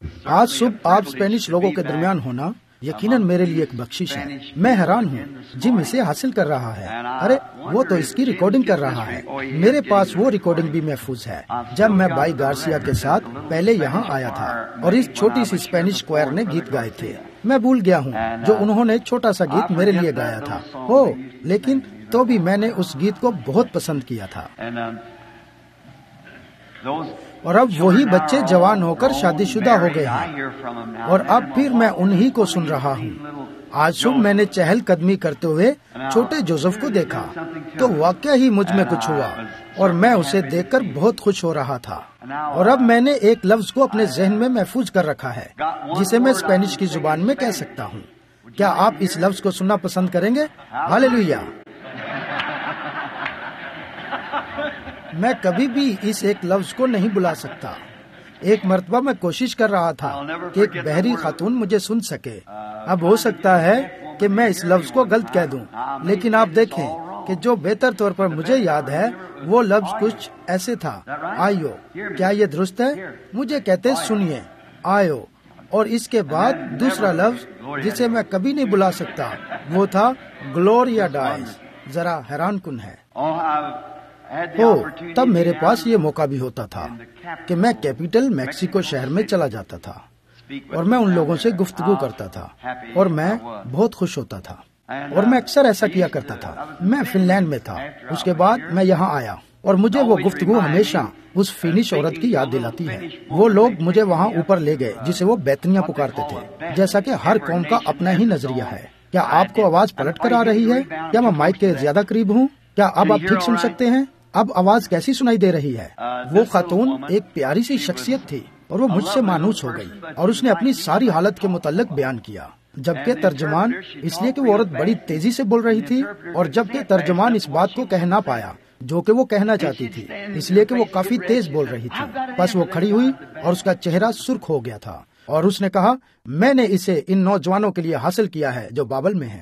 آج صبح آپ اسپینش لوگوں کے درمیان ہونا یقیناً میرے لیے ایک بخشش ہے۔ میں حیران ہوں جم اسے حاصل کر رہا ہے۔ ارے وہ تو اس کی ریکارڈنگ کر رہا ہے۔ میرے پاس وہ ریکارڈنگ بھی محفوظ ہے جب میں بھائی گارسیا کے ساتھ پہلے یہاں آیا تھا اور اس چھوٹی سی اسپینش کوائر نے گیت گائے تھے۔ میں بھول گیا ہوں جو انہوں نے چھوٹا سا گیت میرے لیے گایا تھا، لیکن تو بھی میں نے اس گیت کو بہت پسند کیا تھا۔ اور اب وہی بچے جوان ہو کر شادی شدہ ہو گئے ہیں اور اب پھر میں انہی کو سن رہا ہوں۔ آج صبح میں نے چہل قدمی کرتے ہوئے چھوٹے جوزف کو دیکھا تو واقعی ہی مجھ میں کچھ ہوا اور میں اسے دیکھ کر بہت خوش ہو رہا تھا۔ اور اب میں نے ایک لفظ کو اپنے ذہن میں محفوظ کر رکھا ہے جسے میں اسپینش کی زبان میں کہہ سکتا ہوں۔ کیا آپ اس لفظ کو سننا پسند کریں گے؟ ہاللیلویا! میں کبھی بھی اس ایک لفظ کو نہیں بلا سکتا۔ ایک مرتبہ میں کوشش کر رہا تھا کہ ایک بحری خاتون مجھے سن سکے۔ اب ہو سکتا ہے کہ میں اس لفظ کو غلط کہہ دوں، لیکن آپ دیکھیں کہ جو بہتر طور پر مجھے یاد ہے وہ لفظ کچھ ایسے تھا، آئیو۔ کیا یہ درست ہے؟ مجھے کہتے سنیے، آئیو۔ اور اس کے بعد دوسرا لفظ جسے میں کبھی نہیں بلا سکتا وہ تھا گلوریا ڈائز۔ ذرا حیران کن ہے۔ تب میرے پاس یہ موقع بھی ہوتا تھا کہ میں کیپٹل میکسیکو شہر میں چلا جاتا تھا اور میں ان لوگوں سے گفتگو کرتا تھا اور میں بہت خوش ہوتا تھا اور میں اکثر ایسا کیا کرتا تھا۔ میں فن لینڈ میں تھا، اس کے بعد میں یہاں آیا اور مجھے وہ گفتگو ہمیشہ اس فینش عورت کی یاد دلاتی ہے۔ وہ لوگ مجھے وہاں اوپر لے گئے جسے وہ بیتنیا پکارتے تھے۔ جیسا کہ ہر قوم کا اپنا ہی نظریہ ہے۔ کیا آپ کو آواز پلٹ کر آ رہی ہے؟ کیا میں مائک کے زیادہ قریب ہوں؟ کیا اب آپ ٹھیک سن سکتے ہیں؟ اب آواز کیسی سنائی دے رہی ہے؟ وہ خاتون ایک پیاری سی شخصیت تھی اور وہ مجھ سے مانوس ہو گئی اور اس نے اپنی ساری حالت کے متعلق بیان کیا، جبکہ ترجمان اس لیے کہ وہ عورت بڑی تیزی سے بول رہی تھی اور جبکہ ترجمان اس بات کو کہہ نہ پایا جو کہ وہ کہنا چاہتی تھی اس لیے کہ وہ کافی تیز بول رہی تھی۔ بس وہ کھڑی ہوئی اور اس کا چہرہ سرخ ہو گیا تھا اور اس نے کہا، میں نے اسے ان نوجوانوں کے لیے حاصل کیا ہے جو بابل میں ہیں۔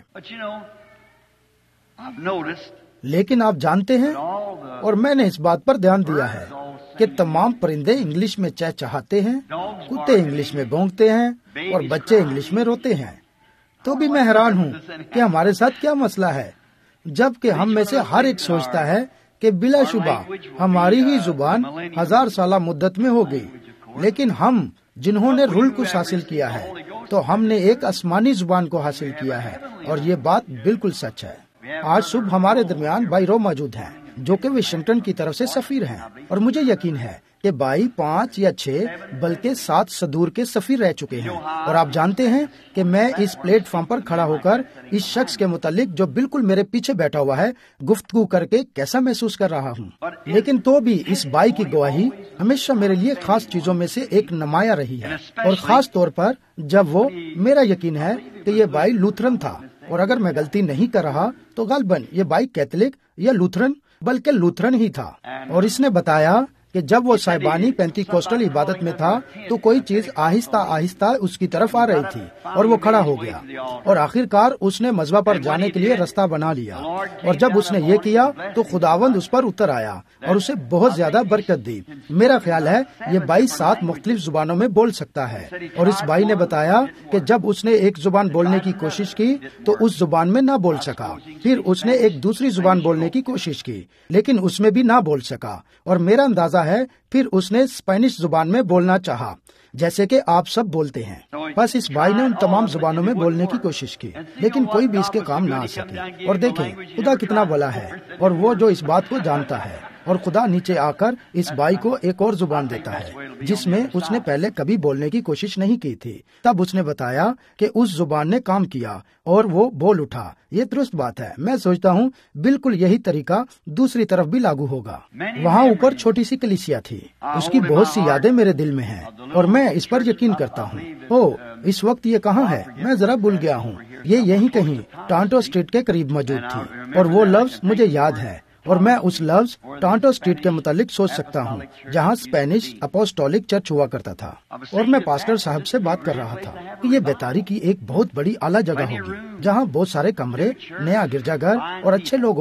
لیکن آپ جانتے ہیں، اور میں نے اس بات پر دھیان دیا ہے کہ تمام پرندے انگلش میں چہچہاتے ہیں، کتے انگلش میں بھونکتے ہیں اور بچے انگلش میں روتے ہیں۔ تو بھی میں حیران ہوں کہ ہمارے ساتھ کیا مسئلہ ہے، جبکہ ہم میں سے ہر ایک سوچتا ہے کہ بلا شبہ ہماری ہی زبان 1000 سالہ مدت میں ہوگی، لیکن ہم جنہوں نے رول کچھ حاصل کیا ہے تو ہم نے ایک آسمانی زبان کو حاصل کیا ہے، اور یہ بات بالکل سچ ہے۔ آج صبح ہمارے درمیان بھائی رو موجود ہیں جو کہ واشنگٹن کی طرف سے سفیر ہیں، اور مجھے یقین ہے کہ بھائی 5 یا 6 بلکہ 7 صدور کے سفیر رہ چکے ہیں۔ اور آپ جانتے ہیں کہ میں اس پلیٹ فارم پر کھڑا ہو کر اس شخص کے متعلق جو بالکل میرے پیچھے بیٹھا ہوا ہے گفتگو کر کے کیسا محسوس کر رہا ہوں، لیکن تو بھی اس بھائی کی گواہی ہمیشہ میرے لیے خاص چیزوں میں سے ایک نمایاں رہی ہے، اور خاص طور پر جب وہ، میرا یقین ہے کہ یہ بھائی لوتھرن تھا، اور اگر میں غلطی نہیں کر رہا تو غالباً یہ بھائی کیتھولک یا لوتھرن، بلکہ لوتھرن ہی تھا۔ اور اس نے بتایا کہ جب وہ صاحبانی پینتی کوسٹل عبادت میں تھا تو کوئی چیز آہستہ آہستہ اس کی طرف آ رہی تھی اور وہ کھڑا ہو گیا، اور آخر کار اس نے مذبح پر جانے کے لیے راستہ بنا لیا، اور جب اس نے یہ کیا تو خداوند اس پر اتر آیا اور اسے بہت زیادہ برکت دی۔ میرا خیال ہے یہ بھائی 7 مختلف زبانوں میں بول سکتا ہے، اور اس بھائی نے بتایا کہ جب اس نے ایک زبان بولنے کی کوشش کی تو اس زبان میں نہ بول سکا، پھر اس نے ایک دوسری زبان بولنے کی کوشش کی لیکن اس میں بھی نہ بول سکا، اور میرا اندازہ ہے پھر اس نے اسپینش زبان میں بولنا چاہا جیسے کہ آپ سب بولتے ہیں۔ بس اس بھائی نے ان تمام زبانوں میں بولنے کی کوشش کی لیکن کوئی بھی اس کے کام نہ آ سکی۔ اور دیکھیں خدا کتنا بڑا ہے، اور وہ جو اس بات کو جانتا ہے، اور خدا نیچے آ کر اس بھائی کو ایک اور زبان دیتا ہے جس میں اس نے پہلے کبھی بولنے کی کوشش نہیں کی تھی۔ تب اس نے بتایا کہ اس زبان نے کام کیا اور وہ بول اٹھا۔ یہ درست بات ہے۔ میں سوچتا ہوں بالکل یہی طریقہ دوسری طرف بھی لاگو ہوگا۔ وہاں اوپر چھوٹی سی کلیسیا تھی، اس کی بہت سی یادیں میرے دل میں ہیں اور میں اس پر یقین کرتا ہوں۔ اس وقت یہ کہاں ہے؟ میں ذرا بھول گیا ہوں۔ یہ یہیں کہیں ٹانٹو اسٹریٹ کے قریب موجود تھی، اور وہ لفظ مجھے یاد ہے، اور میں اس لفظ ٹانٹو اسٹریٹ کے متعلق سوچ سکتا ہوں جہاں اسپینش اپوسٹولک چرچ ہوا کرتا تھا، اور میں پاسٹر صاحب سے بات کر رہا تھا کہ یہ بیداری کی ایک بہت بڑی اعلیٰ جگہ ہوگی جہاں بہت سارے کمرے، نیا گرجا گھر اور اچھے لوگ ہوں گے۔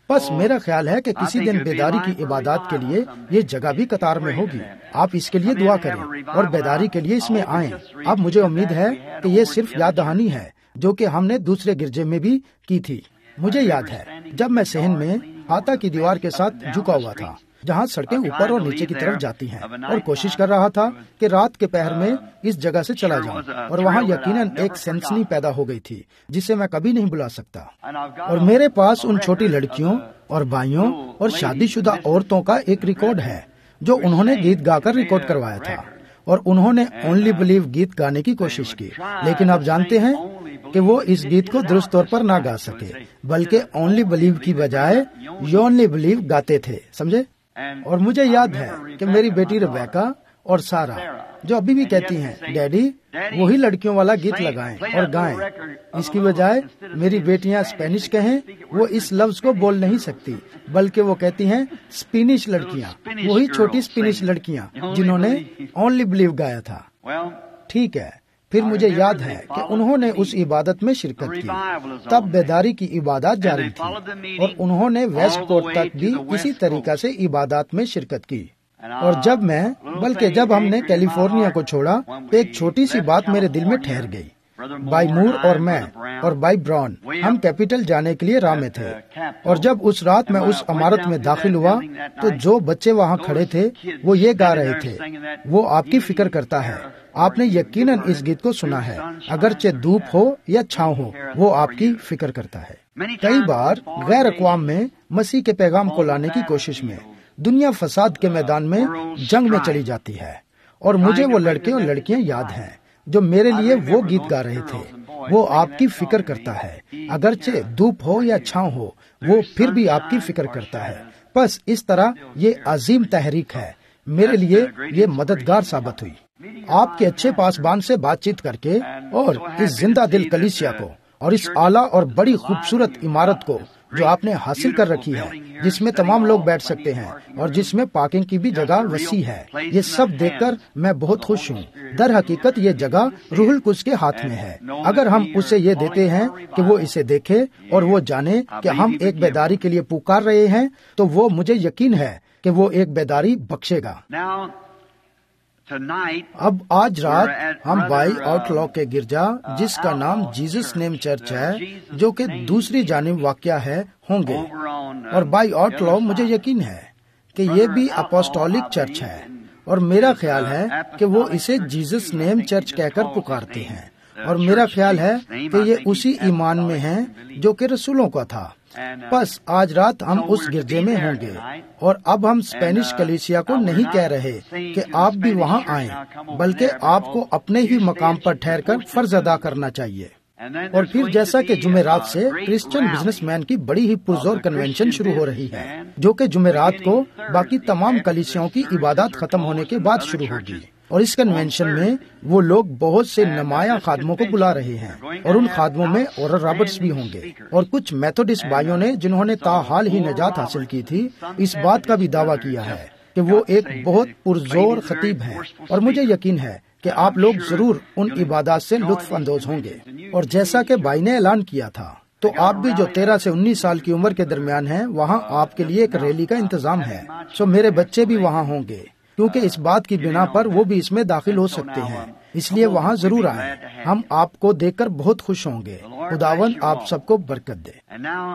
بس میرا خیال ہے کہ کسی دن بیداری کی عبادات کے لیے یہ جگہ بھی قطار میں ہوگی. آپ اس کے لیے دعا کریں اور بیداری کے لیے اس میں آئیں. اب مجھے امید ہے کہ یہ صرف یاد دہانی ہے جو کہ ہم نے دوسرے گرجے میں بھی کی تھی. مجھے یاد ہے جب میں صحن میں ہاتھا کی دیوار کے ساتھ جھکا ہوا تھا جہاں سڑکیں اوپر اور نیچے کی طرف جاتی ہیں اور کوشش کر رہا تھا کہ رات کے پہر میں اس جگہ سے چلا جاؤں, اور وہاں یقیناً ایک سنسنی پیدا ہو گئی تھی جسے میں کبھی نہیں بھلا سکتا. اور میرے پاس ان چھوٹی لڑکیوں اور بھائیوں اور شادی شدہ عورتوں کا ایک ریکارڈ ہے جو انہوں نے گیت گا کر ریکارڈ کروایا تھا, اور انہوں نے اونلی بلیو گیت گانے کی کوشش کی. لیکن آپ جانتے ہیں کہ وہ اس گیت کو درست طور پر نہ گا سکے, بلکہ اونلی بلیو کی بجائے یو اونلی بلیو گاتے تھے, سمجھے. اور مجھے یاد ہے کہ میری بیٹی ربیکا اور سارا جو ابھی بھی کہتی ہیں ڈیڈی وہی لڑکیوں والا گیت لگائیں اور گائیں. اس کی بجائے میری بیٹیاں اسپینش کہیں, وہ اس لفظ کو بول نہیں سکتی بلکہ وہ کہتی ہیں اسپینش لڑکیاں, وہی چھوٹی اسپینش لڑکیاں جنہوں نے اونلی بلیو گایا تھا. ٹھیک ہے, پھر مجھے یاد ہے کہ انہوں نے اس عبادت میں شرکت کی. تب بیداری کی عبادات جاری تھی اور انہوں نے ویسٹ کوٹ تک بھی اسی طریقہ سے عبادات میں شرکت کی. اور جب ہم نے کیلیفورنیا کو چھوڑا تو ایک چھوٹی سی بات میرے دل میں ٹھہر گئی. بھائی مور اور میں اور بھائی براؤن ہم کیپٹل جانے کے لیے راہ میں تھے, اور جب اس رات میں اس عمارت میں داخل ہوا تو جو بچے وہاں کھڑے تھے وہ یہ گا رہے تھے, وہ آپ کی فکر کرتا ہے. آپ نے یقیناً اس گیت کو سنا ہے, اگرچہ دھوپ ہو یا چھاؤں ہو وہ آپ کی فکر کرتا ہے. کئی بار غیر اقوام میں مسیح کے پیغام کو لانے کی کوشش میں دنیا فساد کے میدان میں جنگ میں چلی جاتی ہے, اور مجھے وہ لڑکے اور لڑکیاں یاد ہیں جو میرے لیے وہ گیت گا رہے تھے. وہ آپ کی فکر کرتا ہے, اگرچہ دھوپ ہو یا چھاؤں ہو وہ پھر بھی آپ کی فکر کرتا ہے. بس اس طرح یہ عظیم تحریک ہے, میرے لیے یہ مددگار ثابت ہوئی. آپ کے اچھے پاسبان سے بات چیت کر کے اور اس زندہ دل کلیسیا کو اور اس اعلیٰ اور بڑی خوبصورت عمارت کو جو آپ نے حاصل کر رکھی ہے, جس میں تمام لوگ بیٹھ سکتے ہیں اور جس میں پارکنگ کی بھی جگہ وسیع ہے, یہ سب دیکھ کر میں بہت خوش ہوں. در حقیقت یہ جگہ روح القدس کے ہاتھ میں ہے. اگر ہم اسے یہ دیتے ہیں کہ وہ اسے دیکھے اور وہ جانے کہ ہم ایک بیداری کے لیے پکار رہے ہیں, تو وہ مجھے یقین ہے کہ وہ ایک بیداری بخشے گا. اب آج رات ہم بائی آؤٹ لا کے گرجا جس کا نام جیزس نیم چرچ ہے, جو کہ دوسری جانب واقع ہے, ہوں گے. اور بائی آؤٹ لا مجھے یقین ہے کہ یہ بھی اپوسٹولک چرچ ہے, اور میرا خیال ہے کہ وہ اسے جیزس نیم چرچ کہہ کر پکارتے ہیں, اور میرا خیال ہے کہ یہ اسی ایمان میں ہیں جو کہ رسولوں کا تھا. بس آج رات ہم اس گرجے میں ہوں گے, اور اب ہم اسپینش کلیسیا کو نہیں کہہ رہے کہ آپ بھی وہاں آئیں, بلکہ آپ کو اپنے ہی مقام پر ٹھہر کر فرض ادا کرنا چاہیے. اور پھر جیسا کہ جمعرات سے کرسچن بزنس مین کی بڑی ہی پرزور کنونشن شروع ہو رہی ہے, جو کہ جمعرات کو باقی تمام کلیسیوں کی عبادات ختم ہونے کے بعد شروع ہوگی. اور اس کنونشن میں وہ لوگ بہت سے نمایاں خادموں کو بلا رہے ہیں, اور ان خادموں میں اورل رابرٹس بھی ہوں گے, اور کچھ میتھوڈسٹ بھائیوں نے جنہوں نے تاحال ہی نجات حاصل کی تھی اس بات کا بھی دعویٰ کیا ہے کہ وہ ایک بہت پرزور خطیب ہیں. اور مجھے یقین ہے کہ آپ لوگ ضرور ان عبادات سے لطف اندوز ہوں گے. اور جیسا کہ بھائی نے اعلان کیا تھا, تو آپ بھی جو 13 سے 19 سال کی عمر کے درمیان ہیں, وہاں آپ کے لیے ایک ریلی کا انتظام ہے. سو میرے بچے بھی وہاں ہوں گے, کیونکہ اس بات کی بنا پر وہ بھی اس میں داخل ہو سکتے ہیں, اس لیے وہاں ضرور آئیں. ہم آپ کو دیکھ کر بہت خوش ہوں گے. خداوند آپ سب کو برکت دے.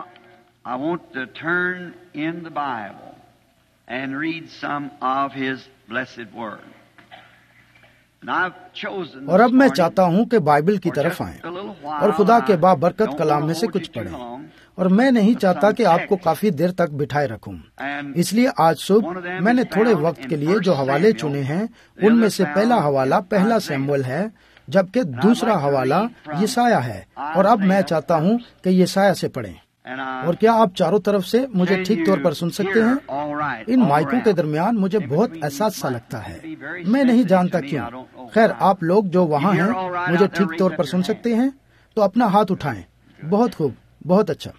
اور اب میں چاہتا ہوں کہ بائبل کی طرف آئیں اور خدا کے بابرکت کلام میں سے کچھ پڑھیں. اور میں نہیں چاہتا کہ آپ کو کافی دیر تک بٹھائے رکھوں, اس لیے آج صبح میں نے تھوڑے وقت کے لیے جو حوالے چنے ہیں ان میں سے پہلا حوالہ پہلا سیموئیل ہے, جبکہ دوسرا حوالہ یسایہ ہے. اور اب میں چاہتا ہوں کہ یسایہ سے پڑھیں. اور کیا آپ چاروں طرف سے مجھے ٹھیک طور پر سن سکتے ہیں؟ ان مائکوں کے درمیان مجھے بہت احساس سا لگتا ہے, میں نہیں جانتا کیوں. خیر, آپ لوگ جو وہاں ہیں مجھے ٹھیک طور پر سن سکتے ہیں تو اپنا ہاتھ اٹھائیں. بہت خوب, بہت اچھا.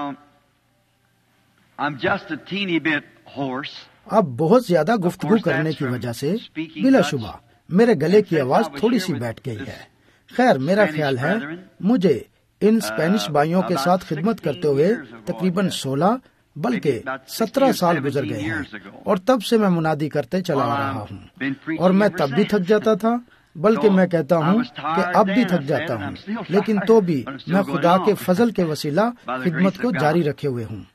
اب بہت زیادہ گفتگو کرنے کی وجہ سے بلا شبہ میرے گلے کی آواز تھوڑی سی بیٹھ گئی ہے. خیر, میرا خیال ہے مجھے ان اسپینش بھائیوں کے ساتھ خدمت کرتے ہوئے تقریباً 16 بلکہ 17 سال گزر گئے ہیں، اور تب سے میں منادی کرتے چلا آ رہا ہوں، اور میں تب بھی تھک جاتا تھا، بلکہ میں کہتا ہوں کہ اب بھی تھک جاتا ہوں، لیکن تو بھی میں خدا کے فضل کے وسیلہ خدمت کو جاری رکھے ہوئے ہوں۔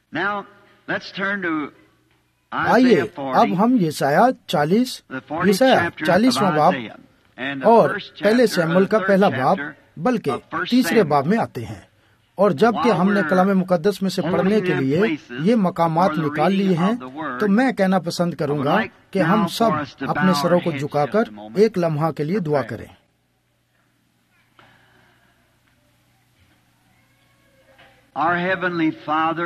آئیے اب ہم یسایہ 40واں باب اور پہلے سیموئیل کا پہلا باب بلکہ تیسرے باب میں آتے ہیں، اور جب کہ ہم نے کلام مقدس میں سے پڑھنے کے لیے یہ مقامات نکال لیے ہیں، تو میں کہنا پسند کروں گا کہ ہم سب اپنے سروں کو جھکا کر ایک لمحہ کے لیے دعا کریں۔ Our Heavenly Father,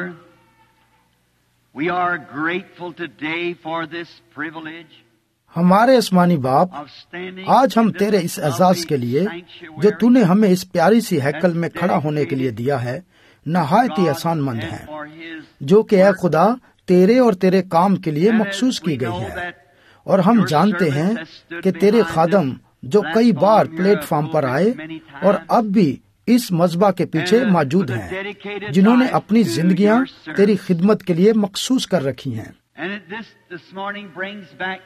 we are grateful today for this privilege. ہمارے آسمانی باپ، آج ہم تیرے اس اعزاز کے لیے جو تو نے ہمیں اس پیاری سی ہیکل میں کھڑا ہونے کے لیے دیا ہے نہایت ہی احسان مند ہیں، جو کہ اے خدا تیرے اور تیرے کام کے لیے مخصوص کی گئی ہے، اور ہم جانتے ہیں کہ تیرے خادم جو کئی بار پلیٹ فارم پر آئے اور اب بھی اس مذبح کے پیچھے موجود ہیں، جنہوں نے اپنی زندگیاں تیری خدمت کے لیے مخصوص کر رکھی ہیں۔ And this morning brings back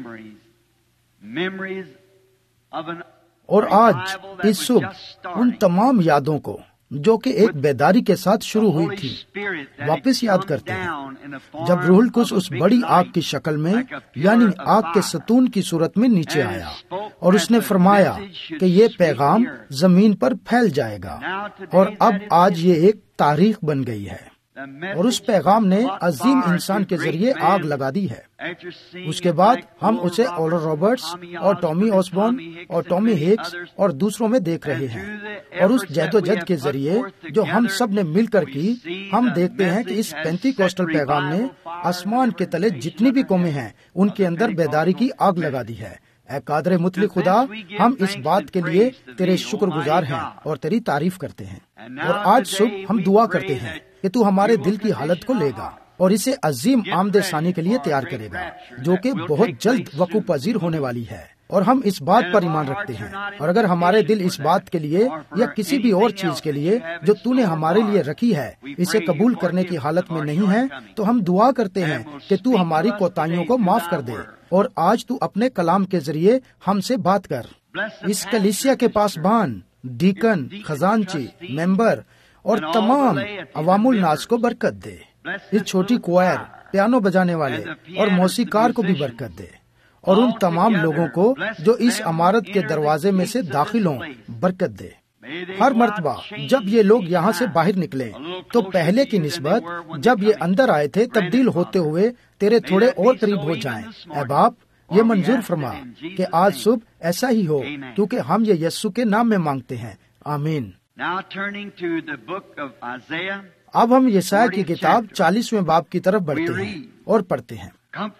memories of an اور آج اس صبح ان تمام یادوں کو جو کہ ایک بیداری کے ساتھ شروع ہوئی تھی واپس یاد کرتے ہیں، جب روح القدس اس بڑی آگ کی شکل میں یعنی آگ کے ستون کی صورت میں نیچے آیا، اور اس نے فرمایا کہ یہ پیغام زمین پر پھیل جائے گا، اور اب آج یہ ایک تاریخ بن گئی ہے، اور اس پیغام نے عظیم انسان کے ذریعے آگ لگا دی ہے۔ اس کے بعد ہم اسے اورل رابرٹس اور ٹامی اوسبورن اور ٹامی ہکس اور دوسروں میں دیکھ رہے ہیں، اور اس جہد و جہد کے ذریعے جو ہم سب نے مل کر کی، ہم دیکھتے ہیں کہ اس پینتی کوسٹل پیغام نے آسمان کے تلے جتنی بھی قومیں ہیں ان کے اندر بیداری کی آگ لگا دی ہے۔ اے قادر مطلق خدا، ہم اس بات کے لیے تیرے شکر گزار ہیں اور تیری تعریف کرتے ہیں، اور آج صبح ہم دعا کرتے ہیں کہ تو ہمارے دل کی حالت کو لے گا اور اسے عظیم آمد ثانی کے لیے تیار کرے گا، جو کہ بہت جلد وقوع پذیر ہونے والی ہے، اور ہم اس بات پر ایمان رکھتے ہیں، اور اگر ہمارے دل اس بات کے لیے یا کسی بھی اور چیز کے لیے جو تو نے ہمارے لیے رکھی ہے اسے قبول کرنے کی حالت میں نہیں ہے، تو ہم دعا کرتے ہیں کہ تو ہماری کوتاہیوں کو معاف کر دے، اور آج تو اپنے کلام کے ذریعے ہم سے بات کر۔ اس کلیسیا کے پاسبان، ڈیکن، خزانچی، ممبر اور تمام عوام الناس کو برکت دے۔ اس چھوٹی کوائر، پیانو بجانے والے اور موسیقار کو بھی برکت دے، اور ان تمام لوگوں کو جو اس عمارت کے دروازے میں سے داخل ہوں برکت دے۔ ہر مرتبہ جب یہ لوگ یہاں سے باہر نکلیں تو پہلے کی نسبت جب یہ اندر آئے تھے تبدیل ہوتے ہوئے تیرے تھوڑے اور قریب ہو جائیں۔ اے باپ، یہ منظور فرما کہ آج صبح ایسا ہی ہو، کیونکہ ہم یہ یسوع کے نام میں مانگتے ہیں، آمین۔ Now turning to the book of Isaiah, اب ہم یسایہ کی کتاب 40ویں باب کی طرف بڑھتے ہیں اور پڑھتے ہیں۔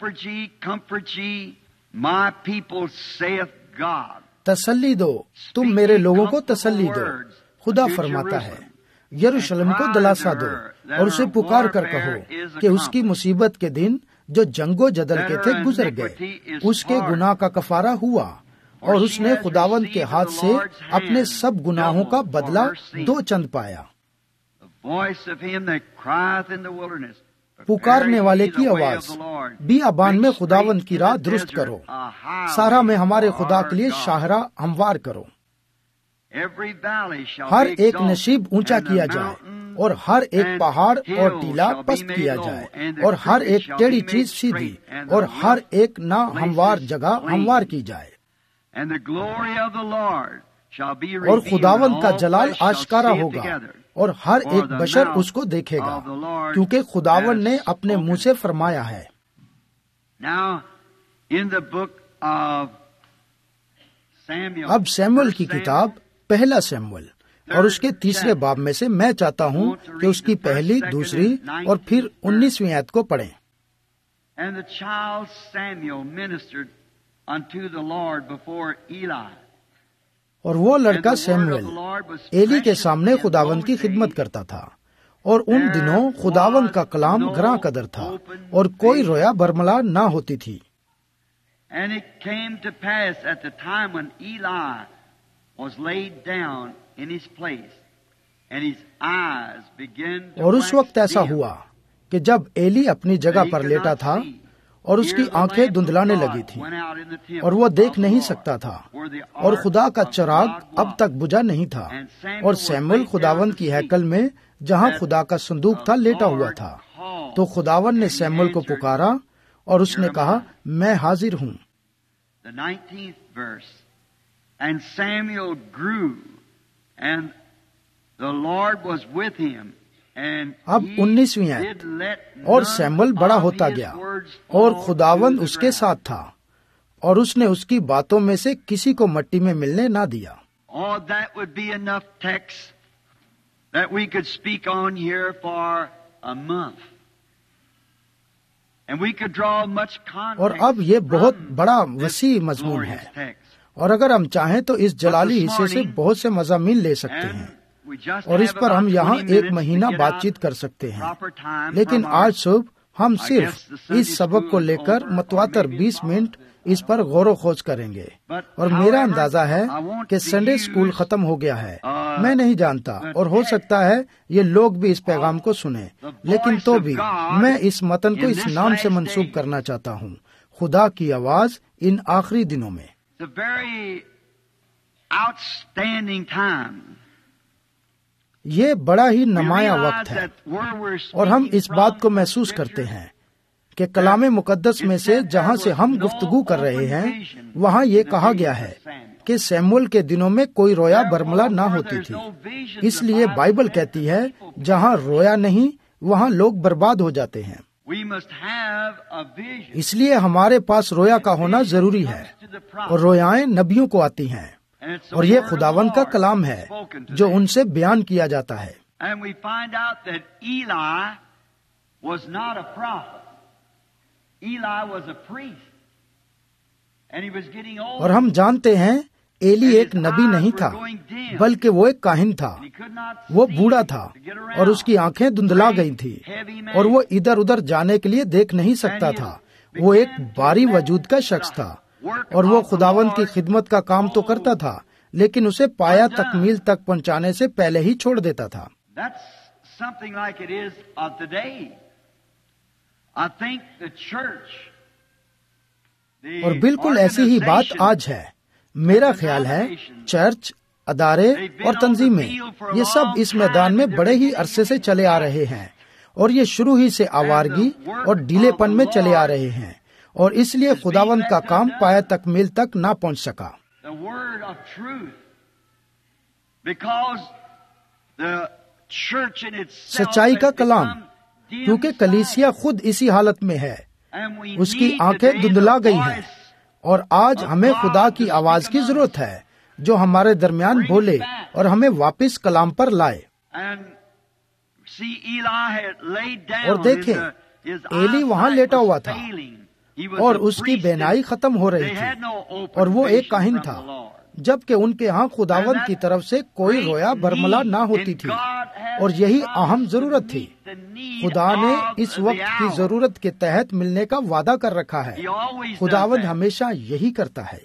Comfort ye, my people, saith God. تسلی دو، تم میرے لوگوں کو تسلی دو، خدا فرماتا ہے، یروشلم کو دلاسا دو، اور اسے پکار کر کہو کہ اس کی مصیبت کے دن جو جنگ و جدل کے تھے گزر گئے، اس کے گناہ کا کفارہ ہوا، اور اس نے خداوند کے ہاتھ سے اپنے سب گناہوں کا بدلہ 2 چند پایا۔ پکارنے والے کی آواز، بیابان میں خداوند کی راہ درست کرو، سارا میں ہمارے خدا کے لیے شاہراہ ہموار کرو۔ ہر ایک نشیب اونچا کیا جائے، اور ہر ایک پہاڑ اور ٹیلا پست کیا جائے، اور ہر ایک ٹیڑھی چیز سیدھی، اور ہر ایک نہ ہموار جگہ ہموار کی جائے۔ اور خداوند کا جلال آشکارا ہوگا، اور ہر ایک بشر اس کو دیکھے گا، کیونکہ خداوند نے اپنے منہ سے فرمایا ہے۔ اب سیموئیل کی کتاب پہلا سیموئیل اور اس کے 3 باب میں سے میں چاہتا ہوں کہ اس کی پہلی، دوسری اور پھر 19ویں آیت کو پڑھیں۔ And the child Samuel ministered unto the Lord before Eli. اور وہ لڑکا سیموئیل ایلی کے سامنے خداوند کی خدمت کرتا تھا، اور ان دنوں خداوند کا کلام گراں قدر تھا، اور کوئی رویا برملا نہ ہوتی تھی۔ And it came to pass at the time when Eli was laid down in his place, and his eyes began to اور اس وقت ایسا ہوا کہ جب ایلی اپنی جگہ پر لیٹا تھا اور اس کی آنکھیں دھندلانے لگی تھیں اور وہ دیکھ نہیں سکتا تھا اور خدا کا چراغ اب تک بجھا نہیں تھا، اور سیموئیل خداوند کی ہیکل میں جہاں خدا کا صندوق تھا لیٹا ہوا تھا، تو خداوند نے سیموئیل کو پکارا اور اس نے کہا میں حاضر ہوں۔ The 19th verse. And Samuel grew, and the Lord was with him. اب 19ویں آیت، اور سیموئیل بڑا ہوتا گیا اور خداوند اس کے ساتھ تھا اور اس نے اس کی باتوں میں سے کسی کو مٹی میں ملنے نہ دیا۔ Oh, that would be enough text that we could speak on here for a month. And we could draw much context. اور اب یہ بہت بڑا وسیع مضمون ہے، اور اگر ہم چاہیں تو اس جلالی حصے سے بہت سے مضامین لے سکتے ہیں اور اس پر ہم یہاں 1 مہینہ بات چیت کر سکتے ہیں، لیکن آج صبح ہم صرف اس سبق کو لے کر متواتر 20 منٹ اس پر غور و خوض کریں گے۔ اور میرا اندازہ ہے کہ سنڈے اسکول ختم ہو گیا ہے، میں نہیں جانتا، اور ہو سکتا ہے یہ لوگ بھی اس پیغام کو سنیں، لیکن تو بھی میں اس متن کو اس نام سے منسوب کرنا چاہتا ہوں، خدا کی آواز ان آخری دنوں میں۔ یہ بڑا ہی نمایاں وقت ہے، اور ہم اس بات کو محسوس کرتے ہیں کہ کلام مقدس میں سے جہاں سے ہم گفتگو کر رہے ہیں وہاں یہ کہا گیا ہے کہ سیموئیل کے دنوں میں کوئی رویا برملا نہ ہوتی تھی، اس لیے بائبل کہتی ہے جہاں رویا نہیں وہاں لوگ برباد ہو جاتے ہیں۔ اس لیے ہمارے پاس رویا کا ہونا ضروری ہے، اور رویائیں نبیوں کو آتی ہیں، اور یہ خداوند کا کلام ہے جو ان سے بیان کیا جاتا ہے۔ اور ہم جانتے ہیں ایلی ایک نبی نہیں تھا بلکہ وہ ایک کاہن تھا، وہ بوڑھا تھا اور اس کی آنکھیں دھندلا گئی تھی اور وہ ادھر ادھر جانے کے لیے دیکھ نہیں سکتا تھا، وہ ایک باری وجود کا شخص تھا، اور وہ خداوند کی خدمت کا کام تو کرتا تھا لیکن اسے پایا تکمیل تک پہنچانے سے پہلے ہی چھوڑ دیتا تھا۔ اور بالکل ایسی ہی بات آج ہے۔ میرا خیال ہے چرچ، ادارے اور تنظیمیں یہ سب اس میدان میں بڑے ہی عرصے سے چلے آ رہے ہیں، اور یہ شروع ہی سے آوارگی اور ڈھیلے پن میں چلے آ رہے ہیں، اور اس لیے خداوند کا کام پایا تکمیل تک نہ پہنچ سکا۔ سچائی کا کلام، کیونکہ کلیسیا خود اسی حالت میں ہے، اس کی آنکھیں دھندلا گئی ہیں، اور آج ہمیں خدا کی آواز کی ضرورت ہے جو ہمارے درمیان بولے اور ہمیں واپس کلام پر لائے۔ اور دیکھیں ایلی وہاں لیٹا ہوا تھا اور اس کی بینائی ختم ہو رہی تھی، اور وہ ایک کاہن تھا، جبکہ ان کے ہاں خداوند کی طرف سے کوئی رویا برملا نہ ہوتی تھی، اور یہی اہم ضرورت تھی۔ خدا نے اس وقت کی ضرورت کے تحت ملنے کا وعدہ کر رکھا ہے، خداوند ہمیشہ یہی کرتا ہے۔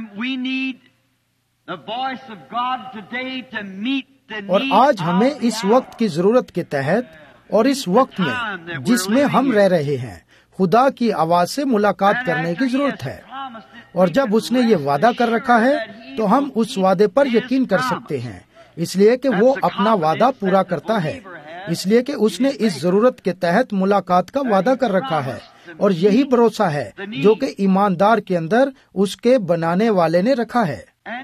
اور آج ہمیں اس وقت کی ضرورت کے تحت اور اس وقت میں جس میں ہم رہ رہے ہیں خدا کی آواز سے ملاقات کرنے کی ضرورت ہے، اور جب اس نے یہ وعدہ کر رکھا ہے تو ہم اس وعدے پر یقین کر سکتے ہیں، اس لیے کہ وہ اپنا وعدہ پورا کرتا ہے، اس لیے کہ اس نے اس ضرورت کے تحت ملاقات کا وعدہ کر رکھا ہے، اور یہی بھروسہ ہے جو کہ ایماندار کے اندر اس کے بنانے والے نے رکھا ہے۔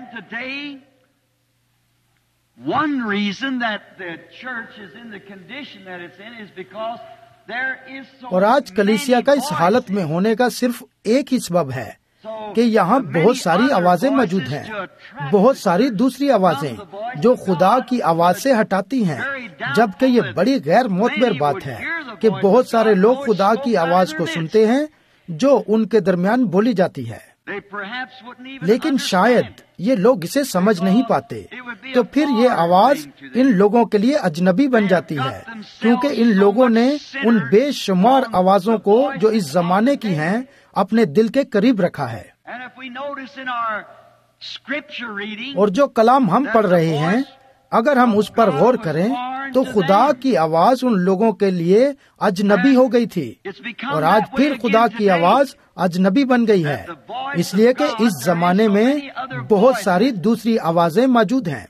One reason that the church is in the condition that it's in is because there is so اور آج کلیسیا کا اس حالت میں ہونے کا صرف ایک ہی سبب ہے کہ یہاں بہت ساری آوازیں موجود ہیں، بہت ساری دوسری آوازیں جو خدا کی آواز سے ہٹاتی ہیں، جبکہ یہ بڑی غیر معتبر بات ہے کہ بہت سارے لوگ خدا کی آواز کو سنتے ہیں جو ان کے درمیان بولی جاتی ہے، لیکن شاید یہ لوگ اسے سمجھ نہیں پاتے، تو پھر یہ آواز ان لوگوں کے لیے اجنبی بن جاتی ہے، کیونکہ ان لوگوں نے ان بے شمار آوازوں کو جو اس زمانے کی ہیں اپنے دل کے قریب رکھا ہے۔ اور جو کلام ہم پڑھ رہے ہیں اگر ہم اس پر غور کریں تو خدا کی آواز ان لوگوں کے لیے اجنبی ہو گئی تھی، اور آج پھر خدا کی آواز اجنبی بن گئی ہے، اس لیے کہ اس زمانے میں بہت ساری دوسری آوازیں موجود ہیں۔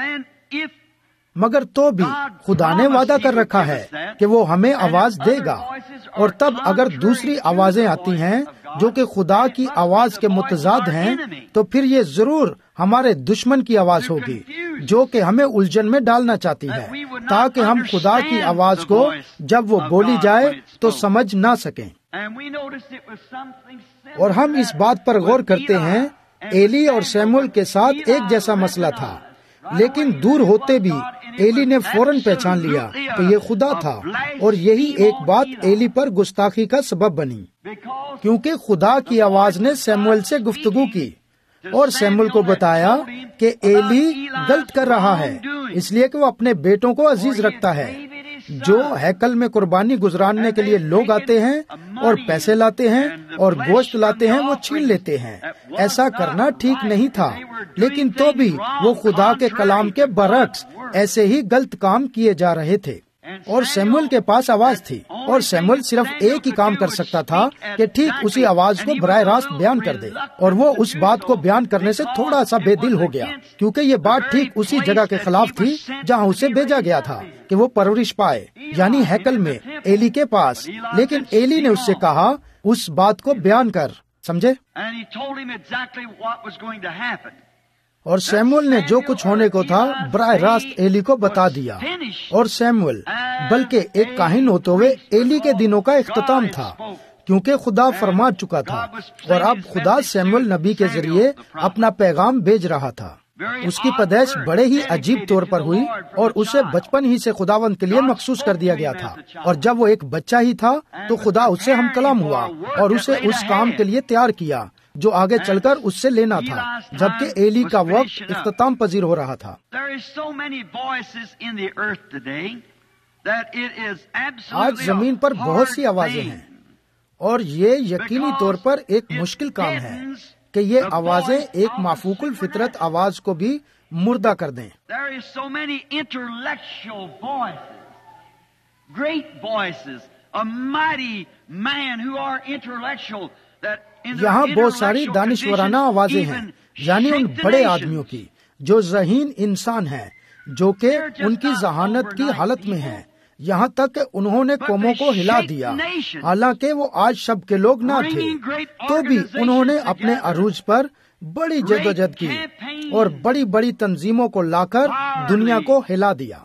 مگر تو بھی خدا نے وعدہ کر رکھا ہے کہ وہ ہمیں آواز دے گا، اور تب اگر دوسری آوازیں آتی ہیں جو کہ خدا کی آواز کے متضاد ہیں، تو پھر یہ ضرور ہمارے دشمن کی آواز ہوگی جو کہ ہمیں الجھن میں ڈالنا چاہتی ہے، تاکہ ہم خدا کی آواز کو جب وہ بولی جائے تو سمجھ نہ سکیں۔ اور ہم اس بات پر غور کرتے ہیں، ایلی اور سیموئیل کے ساتھ ایک جیسا مسئلہ تھا، لیکن دور ہوتے بھی ایلی نے فوراً پہچان لیا کہ یہ خدا تھا، اور یہی ایک بات ایلی پر گستاخی کا سبب بنی، کیونکہ خدا کی آواز نے سیموئیل سے گفتگو کی اور سیموئیل کو بتایا کہ ایلی غلط کر رہا ہے، اس لیے کہ وہ اپنے بیٹوں کو عزیز رکھتا ہے۔ جو ہیکل میں قربانی گزارنے کے لیے لوگ آتے ہیں اور پیسے لاتے ہیں اور گوشت لاتے ہیں، وہ چھین لیتے ہیں۔ ایسا کرنا ٹھیک نہیں تھا، لیکن تو بھی وہ خدا کے کلام کے برعکس ایسے ہی غلط کام کیے جا رہے تھے، اور سیموئیل کے پاس آواز تھی، اور سیموئیل صرف ایک ہی کام کر سکتا تھا کہ ٹھیک اسی آواز کو براہ راست بیان کر دے، اور وہ اس بات کو بیان کرنے سے تھوڑا سا بے دل ہو گیا، کیونکہ یہ بات ٹھیک اسی جگہ کے خلاف تھی جہاں اسے بھیجا گیا تھا کہ وہ پرورش پائے، یعنی ہیکل میں ایلی کے پاس۔ لیکن ایلی نے اس سے کہا اس بات کو بیان کر، سمجھے؟ اور سیموئیل نے جو کچھ ہونے کو تھا براہ راست ایلی کو بتا دیا، اور سیموئیل بلکہ ایک کاہن ہوتے ہوئے ایلی کے دنوں کا اختتام تھا، کیونکہ خدا فرما چکا تھا، اور اب خدا سیموئیل نبی کے ذریعے اپنا پیغام بھیج رہا تھا۔ اس کی پیدائش بڑے ہی عجیب طور پر ہوئی، اور اسے بچپن ہی سے خداوند کے لیے مخصوص کر دیا گیا تھا، اور جب وہ ایک بچہ ہی تھا تو خدا اس سے ہم کلام ہوا اور اسے اس کام کے لیے تیار کیا جو آگے چل کر اس سے لینا تھا، جبکہ ایلی کا وقت اختتام پذیر ہو رہا تھا۔ آج زمین پر بہت سی آوازیں ہیں، اور یہ یقینی طور پر ایک مشکل کام ہے کہ یہ آوازیں ایک مافوق الفطرت آواز کو بھی مردہ کر دیں۔ یہاں بہت ساری دانشورانہ آوازیں ہیں، یعنی ان بڑے آدمیوں کی جو ذہین انسان ہیں، جو کہ ان کی ذہانت کی حالت میں ہیں، یہاں تک کہ انہوں نے قوموں کو ہلا دیا، حالانکہ وہ آج شب کے لوگ نہ تھے، تو بھی انہوں نے اپنے عروج پر بڑی جدوجہد کی اور بڑی بڑی تنظیموں کو لا کر دنیا کو ہلا دیا۔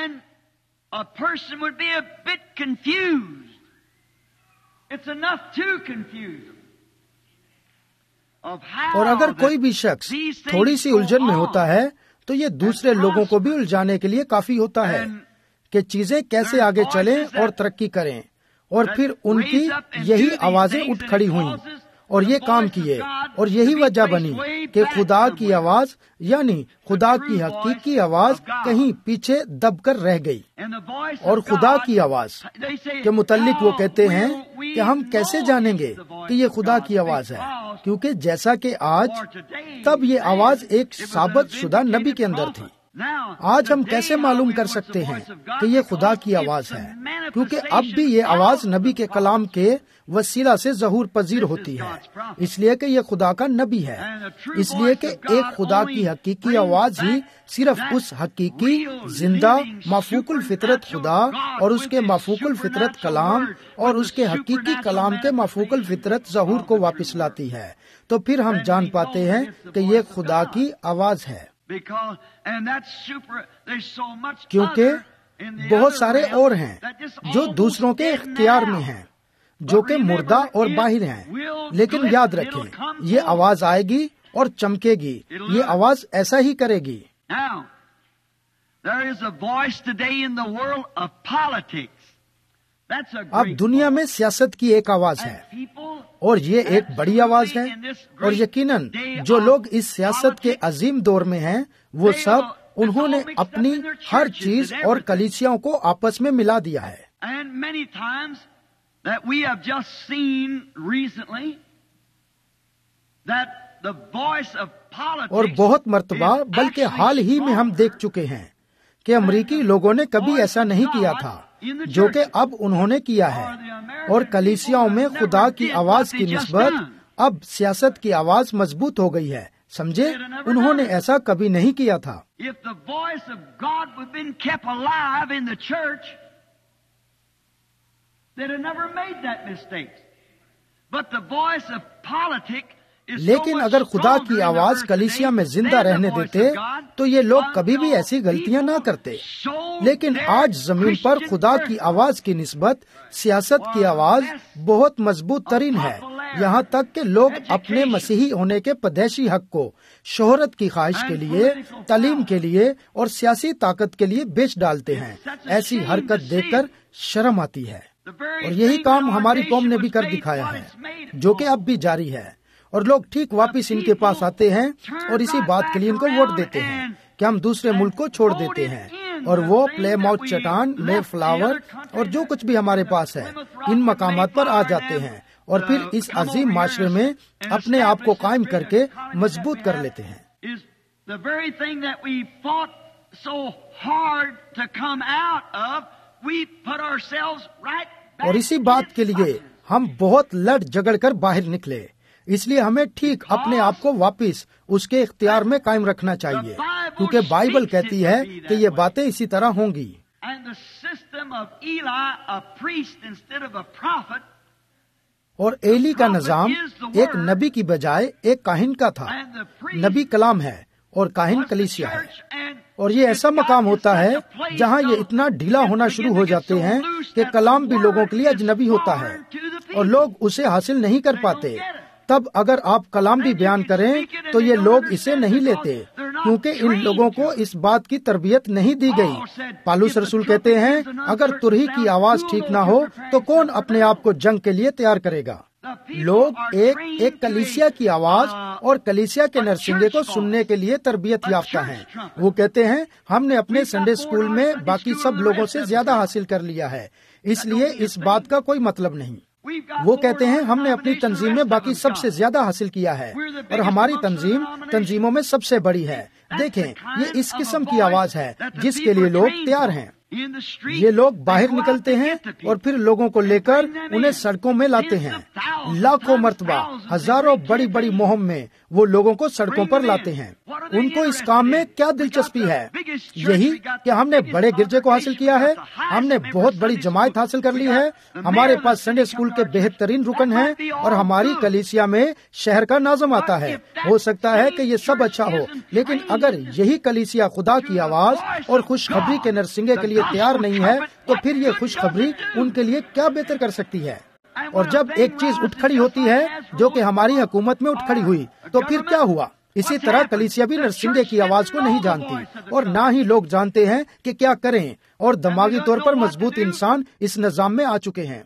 اور اگر کوئی بھی شخص تھوڑی سی الجھن میں ہوتا ہے تو یہ دوسرے لوگوں کو بھی الجھانے کے لیے کافی ہوتا ہے کہ چیزیں کیسے آگے چلیں اور ترقی کریں، اور پھر ان کی یہی آوازیں اٹھ کھڑی ہوئیں اور یہ کام کیے، اور یہی وجہ بنی کہ خدا کی آواز یعنی خدا کی حقیقی آواز کہیں پیچھے دب کر رہ گئی۔ اور خدا کی آواز کے متعلق وہ کہتے ہیں کہ ہم کیسے جانیں گے کہ یہ خدا کی آواز ہے، کیونکہ جیسا کہ آج تب یہ آواز ایک ثابت شدہ نبی کے اندر تھی۔ آج ہم کیسے معلوم کر سکتے ہیں کہ یہ خدا کی آواز ہے؟ کیونکہ اب بھی یہ آواز نبی کے کلام کے وسیلہ سے ظہور پذیر ہوتی ہے، اس لیے کہ یہ خدا کا نبی ہے، اس لیے کہ ایک خدا کی حقیقی آواز ہی صرف اس حقیقی زندہ مافوق الفطرت خدا اور اس کے مافوق الفطرت کلام اور اس کے حقیقی کلام کے مافوق الفطرت ظہور کو واپس لاتی ہے۔ تو پھر ہم جان پاتے ہیں کہ یہ خدا کی آواز ہے، کیونکہ بہت سارے اور ہیں جو دوسروں کے اختیار میں ہیں، جو کہ مردہ اور باہر ہیں، لیکن یاد رکھیں یہ آواز آئے گی اور چمکے گی، یہ آواز ایسا ہی کرے گی۔ اب دنیا میں سیاست کی ایک آواز ہے، اور یہ ایک بڑی آواز ہے، اور یقیناً جو لوگ اس سیاست کے عظیم دور میں ہیں وہ سب انہوں نے اپنی ہر چیز اور کلیسیاوں کو آپس میں ملا دیا ہے۔ اور بہت مرتبہ بلکہ حال ہی میں ہم دیکھ چکے ہیں کہ امریکی لوگوں نے کبھی ایسا نہیں کیا تھا جو کہ اب انہوں نے کیا ہے، اور کلیسیاؤں میں خدا کی آواز کی نسبت اب سیاست کی آواز مضبوط ہو گئی ہے. سمجھے، انہوں نے ایسا کبھی نہیں کیا تھا. لیکن اگر خدا کی آواز کلیسیا میں زندہ رہنے دیتے تو یہ لوگ کبھی بھی ایسی غلطیاں نہ کرتے. لیکن آج زمین پر خدا کی آواز کی نسبت سیاست کی آواز بہت مضبوط ترین ہے، یہاں تک کہ لوگ اپنے مسیحی ہونے کے پدیشی حق کو شہرت کی خواہش کے لیے، تعلیم کے لیے اور سیاسی طاقت کے لیے بیچ ڈالتے ہیں. ایسی حرکت دیکھ کر شرم آتی ہے، اور یہی کام ہماری قوم نے بھی کر دکھایا ہے، جو کہ اب بھی جاری ہے. اور لوگ ٹھیک واپس ان کے پاس آتے ہیں اور اسی بات کے لیے ان کو ووٹ دیتے ہیں کہ ہم دوسرے ملک کو چھوڑ دیتے ہیں، اور وہ پلے ماؤتھ چٹان، مے فلاور اور جو کچھ بھی ہمارے پاس ہے ان مقامات پر آ جاتے ہیں، اور پھر اس عظیم معاشرے میں اپنے آپ کو قائم کر کے مضبوط کر لیتے ہیں. اور اسی بات کے لیے ہم بہت لڑ جھگڑ کر باہر نکلے، اس لیے ہمیں ٹھیک اپنے آپ کو واپس اس کے اختیار میں قائم رکھنا چاہیے، کیونکہ بائبل کہتی ہے کہ یہ باتیں اسی طرح ہوں گی. اور ایلی کا نظام ایک نبی کی بجائے ایک کاہن کا تھا. نبی کلام ہے اور کاہن کلیسیا ہے، اور یہ ایسا مقام ہوتا ہے جہاں یہ اتنا ڈھیلا ہونا شروع ہو جاتے ہیں کہ کلام بھی لوگوں کے لیے اجنبی ہوتا ہے اور لوگ اسے حاصل نہیں کر پاتے. تب اگر آپ کلام بھی بیان کریں تو یہ لوگ اسے نہیں لیتے، کیونکہ ان لوگوں کو اس بات کی تربیت نہیں دی گئی. پالوس رسول کہتے ہیں اگر ترہی کی آواز ٹھیک نہ ہو تو کون اپنے آپ کو جنگ کے لیے تیار کرے گا. لوگ ایک کلیسیا کی آواز اور کلیسیا کے نرسنگے کو سننے کے لیے تربیت یافتہ ہیں. وہ کہتے ہیں ہم نے اپنے سنڈے اسکول میں باقی سب لوگوں سے زیادہ حاصل کر لیا ہے، اس لیے اس بات کا کوئی مطلب نہیں. وہ کہتے ہیں ہم نے اپنی تنظیم میں باقی سب سے زیادہ حاصل کیا ہے اور ہماری تنظیم تنظیموں میں سب سے بڑی ہے. دیکھیں، یہ اس قسم کی آواز ہے جس کے لیے لوگ تیار ہیں. یہ لوگ باہر نکلتے ہیں اور پھر لوگوں کو لے کر انہیں سڑکوں میں لاتے ہیں. لاکھوں مرتبہ، ہزاروں بڑی بڑی مہم میں وہ لوگوں کو سڑکوں پر لاتے ہیں. ان کو اس کام میں کیا دلچسپی ہے؟ یہی کہ ہم نے بڑے گرجے کو حاصل کیا ہے، ہم نے بہت بڑی جماعت حاصل کر لی ہے، ہمارے پاس سنڈے اسکول کے بہترین رکن ہیں اور ہماری کلیسیا میں شہر کا ناظم آتا ہے. ہو سکتا ہے کہ یہ سب اچھا ہو، لیکن اگر یہی کلیسیا خدا کی آواز اور خوشخبری کے نرسنگے کے لیے تیار نہیں ہے تو پھر یہ خوشخبری ان کے لیے کیا بہتر کر سکتی ہے؟ اور جب ایک چیز اٹھ کھڑی ہوتی ہے جو کہ ہماری حکومت میں اٹھ کھڑی ہوئی تو پھر کیا ہوا؟ اسی طرح کلیسیا بھی نرسنگے کی آواز کو نہیں جانتی، اور نہ ہی لوگ جانتے ہیں کہ کیا کریں، اور دماغی طور پر مضبوط انسان اس نظام میں آ چکے ہیں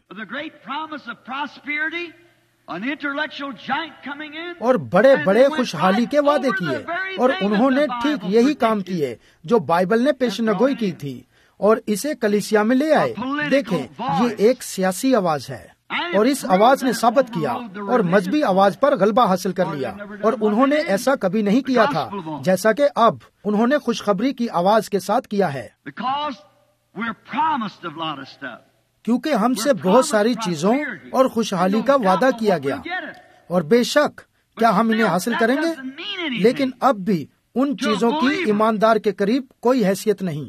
اور بڑے بڑے خوشحالی کے وعدے کیے، اور انہوں نے ٹھیک یہی کام کیے جو بائبل نے پیشن گوئی کی تھی اور اسے کلیسیا میں لے آئے. دیکھیں، یہ ایک سیاسی آواز ہے اور اس آواز نے ثابت کیا اور مذہبی آواز پر غلبہ حاصل کر لیا، اور انہوں نے ایسا کبھی نہیں کیا تھا جیسا کہ اب انہوں نے خوشخبری کی آواز کے ساتھ کیا ہے. کیونکہ ہم سے بہت ساری چیزوں اور خوشحالی کا وعدہ کیا گیا، اور بے شک کیا ہم انہیں حاصل کریں گے؟ لیکن اب بھی ان چیزوں کی ایماندار کے قریب کوئی حیثیت نہیں.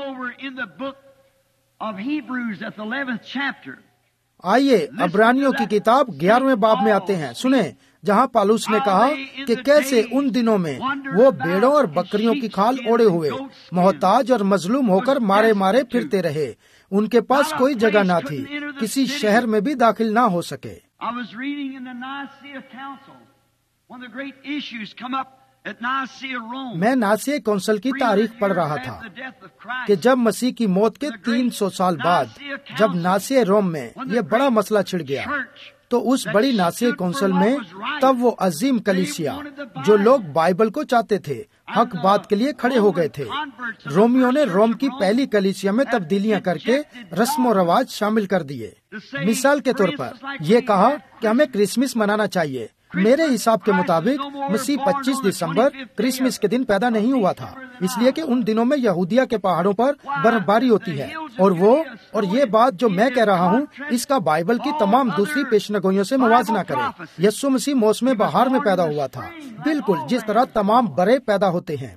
آئیے عبرانیوں کی کتاب 11ویں باب میں آتے ہیں. سنیں جہاں پالوس نے کہا کہ کیسے ان دنوں میں وہ بھیڑوں اور بکریوں کی کھال اوڑے ہوئے محتاج اور مظلوم ہو کر مارے مارے پھرتے رہے. ان کے پاس کوئی جگہ نہ تھی، کسی شہر میں بھی داخل نہ ہو سکے. میں ناسیہ کونسل کی تاریخ پڑھ رہا تھا کہ جب مسیح کی موت کے 300 سال بعد جب ناسیہ روم میں یہ بڑا مسئلہ چھڑ گیا تو اس بڑی ناسیہ کونسل میں تب وہ عظیم کلیسیا جو لوگ بائبل کو چاہتے تھے حق بات کے لیے کھڑے ہو گئے تھے. رومیوں نے روم کی پہلی کلیسیا میں تبدیلیاں کر کے رسم و رواج شامل کر دیے. مثال کے طور پر یہ کہا کہ ہمیں کرسمس منانا چاہیے. میرے حساب کے مطابق مسیح 25 دسمبر کرسمس کے دن پیدا نہیں ہوا تھا. اس لیے کہ ان دنوں میں یہودیہ کے پہاڑوں پر برف باری ہوتی ہے، اور یہ بات جو میں کہہ رہا ہوں اس کا بائبل کی تمام دوسری پیشنگوئیوں سے موازنہ کرے۔ یسوع مسیح موسم بہار میں پیدا ہوا تھا، بالکل جس طرح تمام برے پیدا ہوتے ہیں۔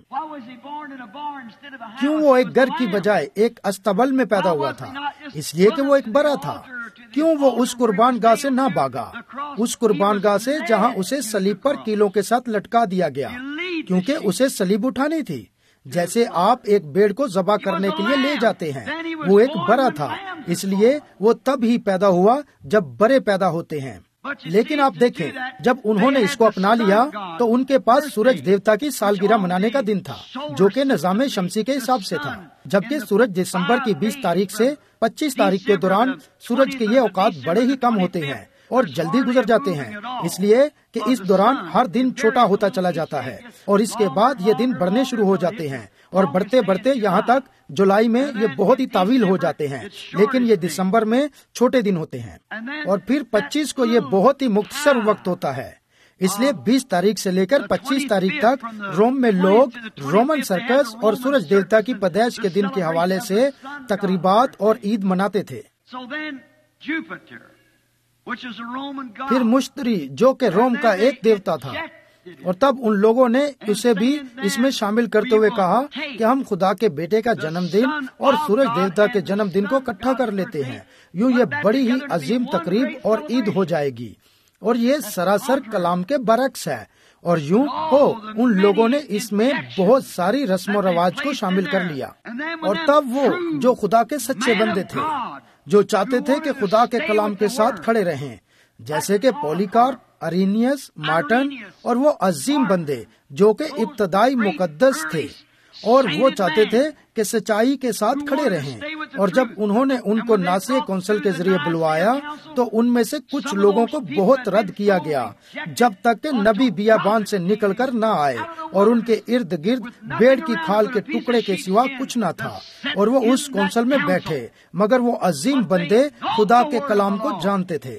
کیوں وہ ایک گھر کی بجائے ایک استبل میں پیدا ہوا تھا؟ اس لیے کہ وہ ایک برا تھا۔ کیوں وہ اس قربان گاہ سے نہ بھاگا، اس قربان گاہ سے جہاں اسے صلیب پر کیلوں کے ساتھ لٹکا دیا گیا؟ کیونکہ اسے صلیب اٹھانی تھی۔ جیسے آپ ایک بھیڑ کو ذبح کرنے کے لیے لے جاتے ہیں، وہ ایک برا تھا، اس لیے وہ تب ہی پیدا ہوا جب برے پیدا ہوتے ہیں۔ لیکن آپ دیکھیں، جب انہوں نے اس کو اپنا لیا تو ان کے پاس سورج دیوتا کی سالگرہ منانے کا دن تھا، جو کہ نظام شمسی کے حساب سے تھا، جبکہ سورج دسمبر کی 20 تاریخ سے 25 تاریخ کے دوران سورج کے یہ اوقات بڑے ہی کم ہوتے ہیں اور جلدی گزر جاتے ہیں، اس لیے کہ اس دوران ہر دن چھوٹا ہوتا چلا جاتا ہے، اور اس کے بعد یہ دن بڑھنے شروع ہو جاتے ہیں، اور بڑھتے بڑھتے یہاں تک جولائی میں یہ بہت ہی طویل ہو جاتے ہیں، لیکن یہ دسمبر میں چھوٹے دن ہوتے ہیں، اور پھر 25 کو یہ بہت ہی مختصر وقت ہوتا ہے۔ اس لیے 20 تاریخ سے لے کر 25 تاریخ تک روم میں لوگ رومن سرکس اور سورج دیوتا کی پیدائش کے دن کے حوالے سے تقریبات اور عید مناتے تھے۔ پھر مشتری جو کہ روم کا ایک دیوتا تھا، اور تب ان لوگوں نے اسے بھی اس میں شامل کرتے ہوئے کہا کہ ہم خدا کے بیٹے کا جنم دن اور سورج دیوتا کے جنم دن کو اکٹھا کر لیتے ہیں، یوں یہ بڑی ہی عظیم تقریب اور عید ہو جائے گی، اور یہ سراسر کلام کے برعکس ہے۔ اور یوں ان لوگوں نے اس میں بہت ساری رسم و رواج کو شامل کر لیا، اور تب وہ جو خدا کے سچے بندے تھے، جو چاہتے تھے کہ خدا کے کلام کے ساتھ کھڑے رہیں، جیسے کہ پولیکارپ، ارینیس، مارٹن اور وہ عظیم بندے جو کہ ابتدائی مقدس تھے، اور وہ چاہتے تھے کہ سچائی کے ساتھ کھڑے رہیں، اور جب انہوں نے ان کو ناصح کونسل کے ذریعے بلوایا تو ان میں سے کچھ لوگوں کو بہت رد کیا گیا، جب تک کہ نبی بیابان سے نکل کر نہ آئے، اور ان کے ارد گرد بیڑ کی کھال کے ٹکڑے کے سوا کچھ نہ تھا، اور وہ اس کونسل میں بیٹھے، مگر وہ عظیم بندے خدا کے کلام کو جانتے تھے۔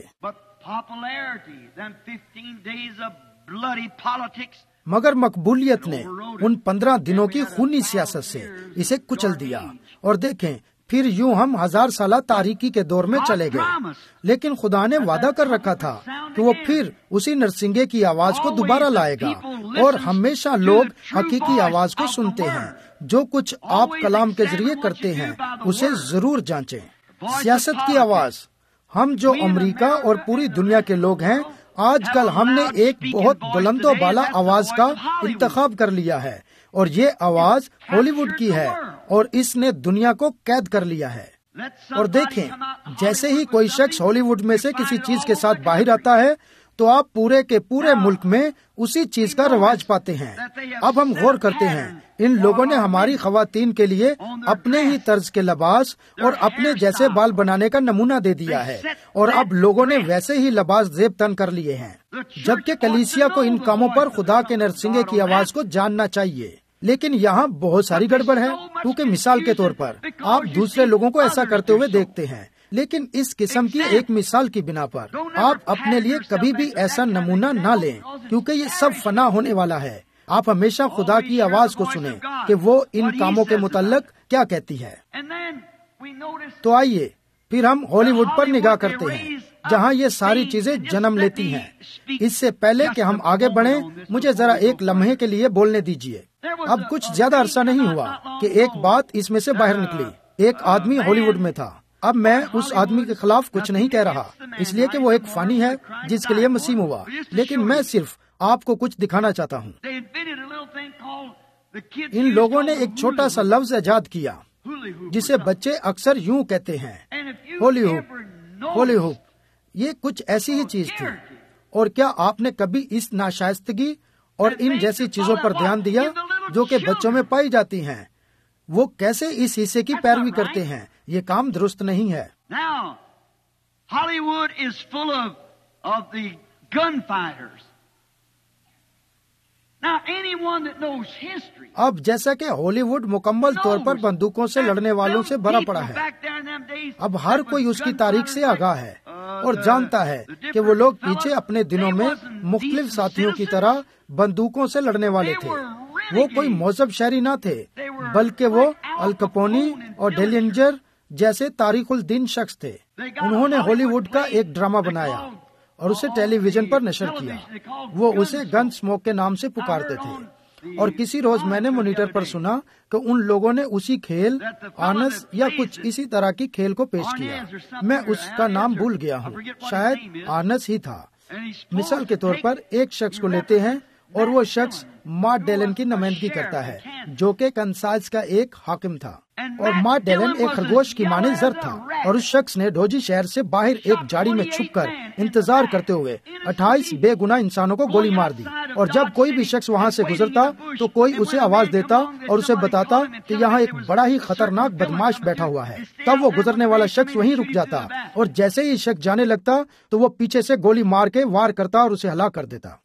مگر مقبولیت نے ان 15 دنوں کی خونی سیاست سے اسے کچل دیا، اور دیکھیں پھر یوں ہم 1000 سالہ تاریکی کے دور میں چلے گئے، لیکن خدا نے وعدہ کر رکھا تھا کہ وہ پھر اسی نرسنگے کی آواز کو دوبارہ لائے گا، اور ہمیشہ لوگ حقیقی آواز کو سنتے ہیں۔ جو کچھ آپ کلام کے ذریعے کرتے ہیں اسے ضرور جانچیں۔ سیاست کی آواز، ہم جو امریکہ اور پوری دنیا کے لوگ ہیں، آج کل ہم نے ایک بہت بلند و بالا آواز کا انتخاب کر لیا ہے، اور یہ آواز ہالی ووڈ کی ہے، اور اس نے دنیا کو قید کر لیا ہے۔ اور دیکھیں، جیسے ہی کوئی شخص ہالی ووڈ میں سے کسی چیز کے ساتھ باہر آتا ہے تو آپ پورے کے پورے ملک میں اسی چیز کا رواج پاتے ہیں۔ اب ہم غور کرتے ہیں، ان لوگوں نے ہماری خواتین کے لیے اپنے ہی طرز کے لباس اور اپنے جیسے بال بنانے کا نمونہ دے دیا ہے، اور اب لوگوں نے ویسے ہی لباس زیب تن کر لیے ہیں، جبکہ کلیسیا کو ان کاموں پر خدا کے نرسنگے کی آواز کو جاننا چاہیے۔ لیکن یہاں بہت ساری گڑبڑ ہے، کیونکہ مثال کے طور پر آپ دوسرے لوگوں کو ایسا کرتے ہوئے دیکھتے ہیں، لیکن اس قسم کی ایک مثال کی بنا پر آپ اپنے لیے کبھی بھی ایسا نمونہ نہ لیں، کیونکہ یہ سب فنا ہونے والا ہے۔ آپ ہمیشہ خدا کی آواز کو سنیں کہ وہ ان کاموں کے متعلق کیا کہتی ہے۔ تو آئیے پھر ہم ہالی ووڈ پر نگاہ کرتے ہیں، جہاں یہ ساری چیزیں جنم لیتی ہیں۔ اس سے پہلے کہ ہم آگے بڑھیں، مجھے ذرا ایک لمحے کے لیے بولنے دیجیے۔ اب کچھ زیادہ عرصہ نہیں ہوا کہ ایک بات اس میں سے باہر نکلی۔ ایک آدمی ہالی ووڈ میں تھا۔ اب میں اس آدمی کے خلاف کچھ نہیں کہہ رہا، اس لیے کہ وہ ایک فانی ہے جس کے لیے مسیح ہوا، لیکن میں صرف آپ کو کچھ دکھانا چاہتا ہوں۔ ان لوگوں نے ایک چھوٹا سا لفظ ایجاد کیا جسے بچے اکثر یوں کہتے ہیں، ہولی ہوپ، ہولی ہوپ۔ یہ کچھ ایسی ہی چیز تھی۔ اور کیا آپ نے کبھی اس ناشائستگی اور ان جیسی چیزوں پر دھیان دیا جو کہ بچوں میں پائی جاتی ہیں؟ وہ کیسے اس حصے کی پیروی کرتے ہیں؟ یہ کام درست نہیں ہے۔ Now, Hollywood is full of the gunfighters. Now, anyone that knows history. اب جیسا کہ ہالی ووڈ مکمل طور پر بندوقوں سے لڑنے والوں سے بھرا پڑا ہے، اب ہر کوئی اس کی تاریخ سے آگاہ ہے اور جانتا ہے کہ وہ لوگ پیچھے اپنے دنوں میں مختلف ساتھیوں کی طرح بندوقوں سے لڑنے والے تھے۔ وہ کوئی مہذب شہری نہ تھے، بلکہ وہ الکپونی اور ڈیلنجر جیسے تاریخ الدین شخص تھے۔ انہوں نے ہالی ووڈ کا ایک ڈرامہ بنایا اور اسے ٹیلی ویژن پر نشر کیا۔ وہ اسے گن اسموک کے نام سے پکارتے تھے، اور کسی روز میں نے مانیٹر پر سنا کہ ان لوگوں نے اسی کھیل آنس یا کچھ اسی طرح کی کھیل کو پیش کیا۔ میں اس کا نام بھول گیا ہوں، شاید آنس ہی تھا۔ مثال کے طور پر ایک شخص کو لیتے ہیں اور وہ شخص مارٹ ڈیلن کی نمائندگی کرتا ہے، جو کہ کنساس کا ایک حاکم تھا، اور مارٹ ڈیلن ایک خرگوش کی مانند زرد تھا، اور اس شخص نے ڈوجی شہر سے باہر ایک جھاڑی میں چھپ کر انتظار کرتے ہوئے 28 بے گناہ انسانوں کو گولی مار دی، اور جب کوئی بھی شخص وہاں سے گزرتا تو کوئی اسے آواز دیتا اور اسے بتاتا کہ یہاں ایک بڑا ہی خطرناک بدماش بیٹھا ہوا ہے۔ تب وہ گزرنے والا شخص وہیں رک جاتا، اور جیسے ہی شخص جانے لگتا تو وہ پیچھے سے گولی مار کے وار کرتا اور اسے ہلاک کر دیتا۔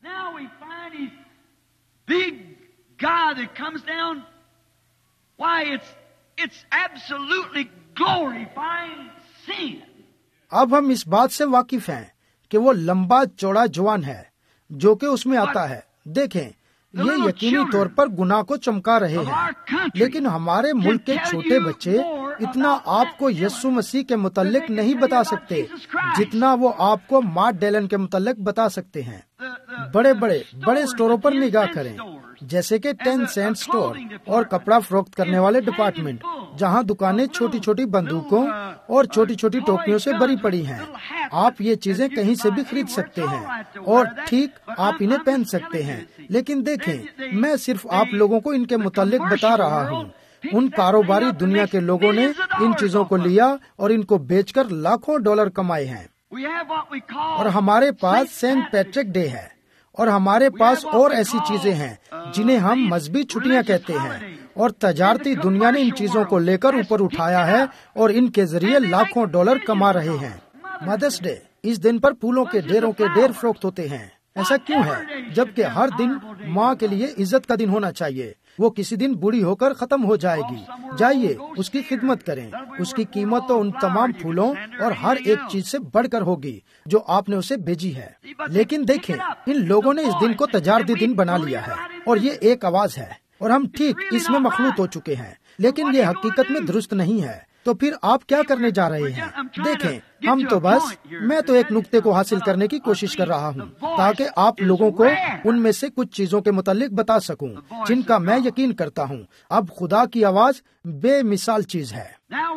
Big guy that comes down, why it's absolutely glorifying sin. اب ہم اس بات سے واقف ہیں کہ وہ لمبا چوڑا جوان ہے جو کہ اس میں آتا ہے۔ دیکھیں، یہ یقینی طور پر گناہ کو چمکا رہے ہیں، لیکن ہمارے ملک کے چھوٹے بچے اتنا آپ کو یسوع مسیح کے متعلق نہیں بتا سکتے جتنا وہ آپ کو مارٹ ڈیلن کے متعلق بتا سکتے ہیں۔ بڑے اسٹوروں پر نگاہ کریں، جیسے کہ 10 سینٹ اسٹور اور کپڑا فروخت کرنے والے ڈپارٹمنٹ، جہاں دکانیں چھوٹی چھوٹی بندوقوں اور چھوٹی چھوٹی ٹوپیوں سے بھری پڑی ہیں۔ آپ یہ چیزیں کہیں سے بھی خرید سکتے ہیں اور ٹھیک آپ انہیں پہن سکتے ہیں، لیکن دیکھیں، میں صرف آپ لوگوں کو ان کے متعلق بتا رہا ہوں۔ ان کاروباری دنیا کے لوگوں نے ان چیزوں کو لیا اور ان کو بیچ کر لاکھوں ڈالر کمائے ہیں۔ اور ہمارے پاس سینٹ پیٹرک ڈے ہے، اور ہمارے پاس اور ایسی چیزیں ہیں جنہیں ہم مذہبی چھٹیاں کہتے ہیں، اور تجارتی دنیا نے ان چیزوں کو لے کر اوپر اٹھایا ہے اور ان کے ذریعے لاکھوں ڈالر کما رہے ہیں۔ مدرس ڈے، اس دن پر پھولوں کے ڈھیروں کے ڈھیر فروخت ہوتے ہیں۔ ایسا کیوں ہے؟ جبکہ ہر دن ماں کے لیے عزت کا دن ہونا چاہیے۔ وہ کسی دن بوڑھی ہو کر ختم ہو جائے گی، جائیے اس کی خدمت کریں۔ اس کی قیمت تو ان تمام پھولوں اور ہر ایک چیز سے بڑھ کر ہوگی جو آپ نے اسے بھیجی ہے۔ لیکن دیکھیں، ان لوگوں نے اس دن کو تجارتی دن بنا لیا ہے، اور یہ ایک آواز ہے، اور ہم ٹھیک اس میں مخلوط ہو چکے ہیں، لیکن یہ حقیقت میں درست نہیں ہے۔ تو پھر آپ کیا کرنے جا رہے ہیں؟ دیکھیں، میں تو ایک نقطے کو حاصل کرنے کی کوشش کر رہا ہوں تاکہ آپ لوگوں کو ان میں سے کچھ چیزوں کے متعلق بتا سکوں جن کا میں یقین کرتا ہوں۔ اب خدا کی آواز بے مثال چیز ہے۔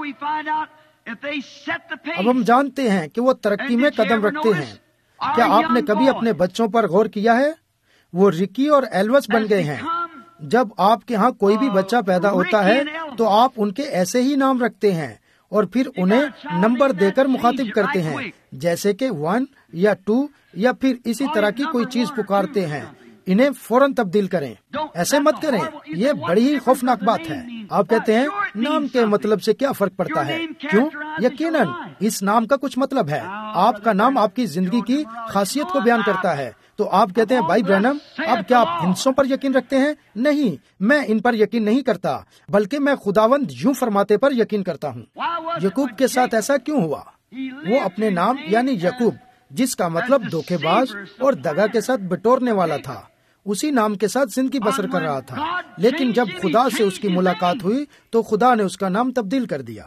اب ہم جانتے ہیں کہ وہ ترقی میں قدم رکھتے ہیں۔ کیا آپ نے کبھی اپنے بچوں پر غور کیا ہے؟ وہ رکی اور ایلوس بن گئے ہیں۔ جب آپ کے ہاں کوئی بھی بچہ پیدا ہوتا ہے تو آپ ان کے ایسے ہی نام رکھتے ہیں اور پھر انہیں نمبر دے کر مخاطب کرتے ہیں، جیسے کہ 1 یا 2 یا پھر اسی طرح کی کوئی چیز پکارتے ہیں۔ انہیں فوراً تبدیل کریں، ایسے مت کریں، یہ بڑی ہی خوفناک بات ہے۔ آپ کہتے ہیں نام کے مطلب سے کیا فرق پڑتا ہے؟ کیوں؟ یقیناً اس نام کا کچھ مطلب ہے۔ آپ کا نام آپ کی زندگی کی خاصیت کو بیان کرتا ہے۔ تو آپ کہتے ہیں بھائی برینم، اب کیا آپ ہندسوں پر یقین رکھتے ہیں؟ نہیں، میں ان پر یقین نہیں کرتا، بلکہ میں خداوند یوں فرماتے پر یقین کرتا ہوں۔ یعقوب کے ساتھ ایسا کیوں ہوا؟ وہ اپنے نام یعنی یعقوب، جس کا مطلب دھوکے باز اور دغا کے ساتھ بٹورنے والا تھا، اسی نام کے ساتھ زندگی بسر کر رہا تھا، لیکن جب خدا سے اس کی ملاقات ہوئی تو خدا نے اس کا نام تبدیل کر دیا۔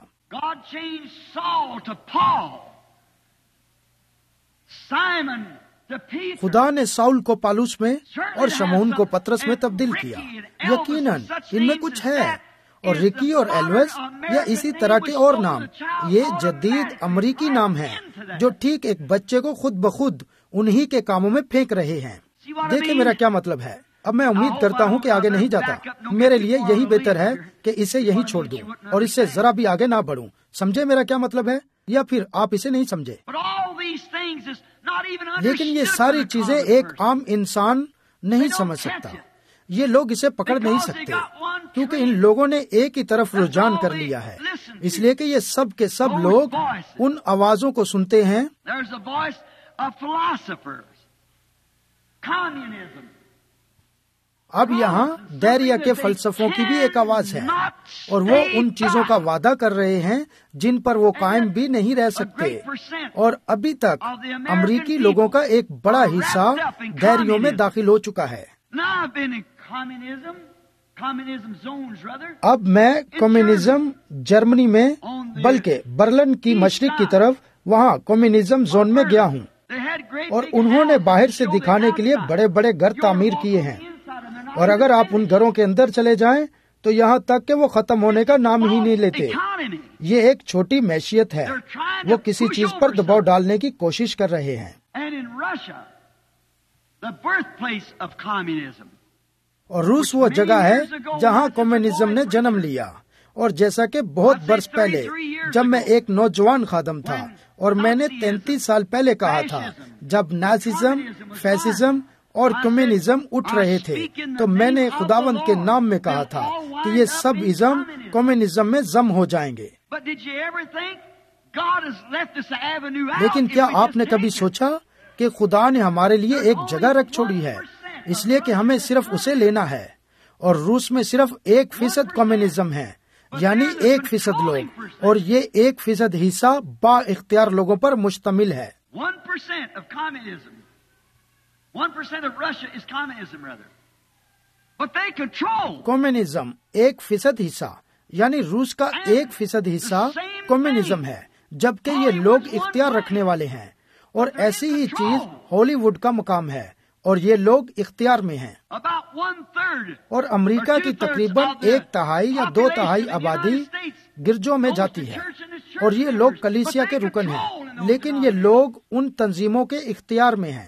خدا نے ساؤل کو پالوس میں اور شمعون کو پترس میں تبدیل کیا۔ یقیناً ان میں کچھ ہے، اور رکی اور ایلوس یا اسی طرح کے اور نام، یہ جدید امریکی نام ہیں جو ٹھیک ایک بچے کو خود بخود انہی کے کاموں میں پھینک رہے ہیں۔ دیکھیں میرا کیا مطلب ہے۔ اب میں امید کرتا ہوں کہ آگے نہیں جاتا، میرے لیے یہی بہتر ہے کہ اسے یہیں چھوڑ دوں اور اس سے ذرا بھی آگے نہ بڑھوں۔ سمجھے میرا کیا مطلب ہے، یا پھر آپ اسے نہیں سمجھے؟ لیکن یہ ساری چیزیں ایک عام انسان نہیں سمجھ سکتا، یہ لوگ اسے پکڑ نہیں سکتے، کیونکہ ان لوگوں نے ایک ہی طرف رجحان کر لیا ہے، اس لیے کہ یہ سب کے سب لوگ ان آوازوں کو سنتے ہیں۔ اب یہاں دائریا کے فلسفوں کی بھی ایک آواز ہے، اور وہ ان چیزوں کا وعدہ کر رہے ہیں جن پر وہ قائم بھی نہیں رہ سکتے، اور ابھی تک امریکی لوگوں کا ایک بڑا حصہ دائریوں میں داخل ہو چکا ہے۔ اب میں کمیونزم جرمنی میں بلکہ برلن کی مشرق کی طرف وہاں کمیونزم زون میں گیا ہوں، اور انہوں نے باہر سے دکھانے کے لیے بڑے بڑے گھر تعمیر کیے ہیں، اور اگر آپ ان گھروں کے اندر چلے جائیں تو یہاں تک کہ وہ ختم ہونے کا نام ہی نہیں لیتے۔ یہ ایک چھوٹی معیشت ہے، وہ کسی چیز پر دباؤ ڈالنے کی کوشش کر رہے ہیں۔ اور روس وہ جگہ ہے جہاں کمیونزم نے جنم لیا، اور جیسا کہ بہت برس پہلے جب میں ایک نوجوان خادم تھا، اور میں نے 33 سال پہلے کہا تھا جب نازیزم، فیسزم اور کمیونزم اٹھ رہے تھے، تو میں نے خداوند کے نام میں کہا تھا کہ یہ سب ازم کمیونزم میں ضم ہو جائیں گے۔ لیکن کیا آپ نے کبھی سوچا کہ خدا نے ہمارے لیے ایک جگہ رکھ چھوڑی ہے، اس لیے کہ ہمیں صرف اسے لینا ہے؟ اور روس میں صرف 1% کمیونزم ہے، یعنی 1% لوگ، اور یہ 1% حصہ با اختیار لوگوں پر مشتمل ہے۔ 1% of communism. 1% of Russia is communism, rather. But they control. Communism 1% حصہ، یعنی روس کا 1% حصہ کمیونزم ہے، جبکہ یہ لوگ اختیار رکھنے والے ہیں۔ اور ایسی ہی چیز ہالی ووڈ کا مقام ہے، اور یہ لوگ اختیار میں ہیں۔ اور امریکہ کی تقریباً 1/3 یا 2/3 آبادی گرجوں میں جاتی ہے، اور یہ لوگ کلیسیا کے رکن ہیں، لیکن یہ لوگ ان تنظیموں کے اختیار میں ہیں۔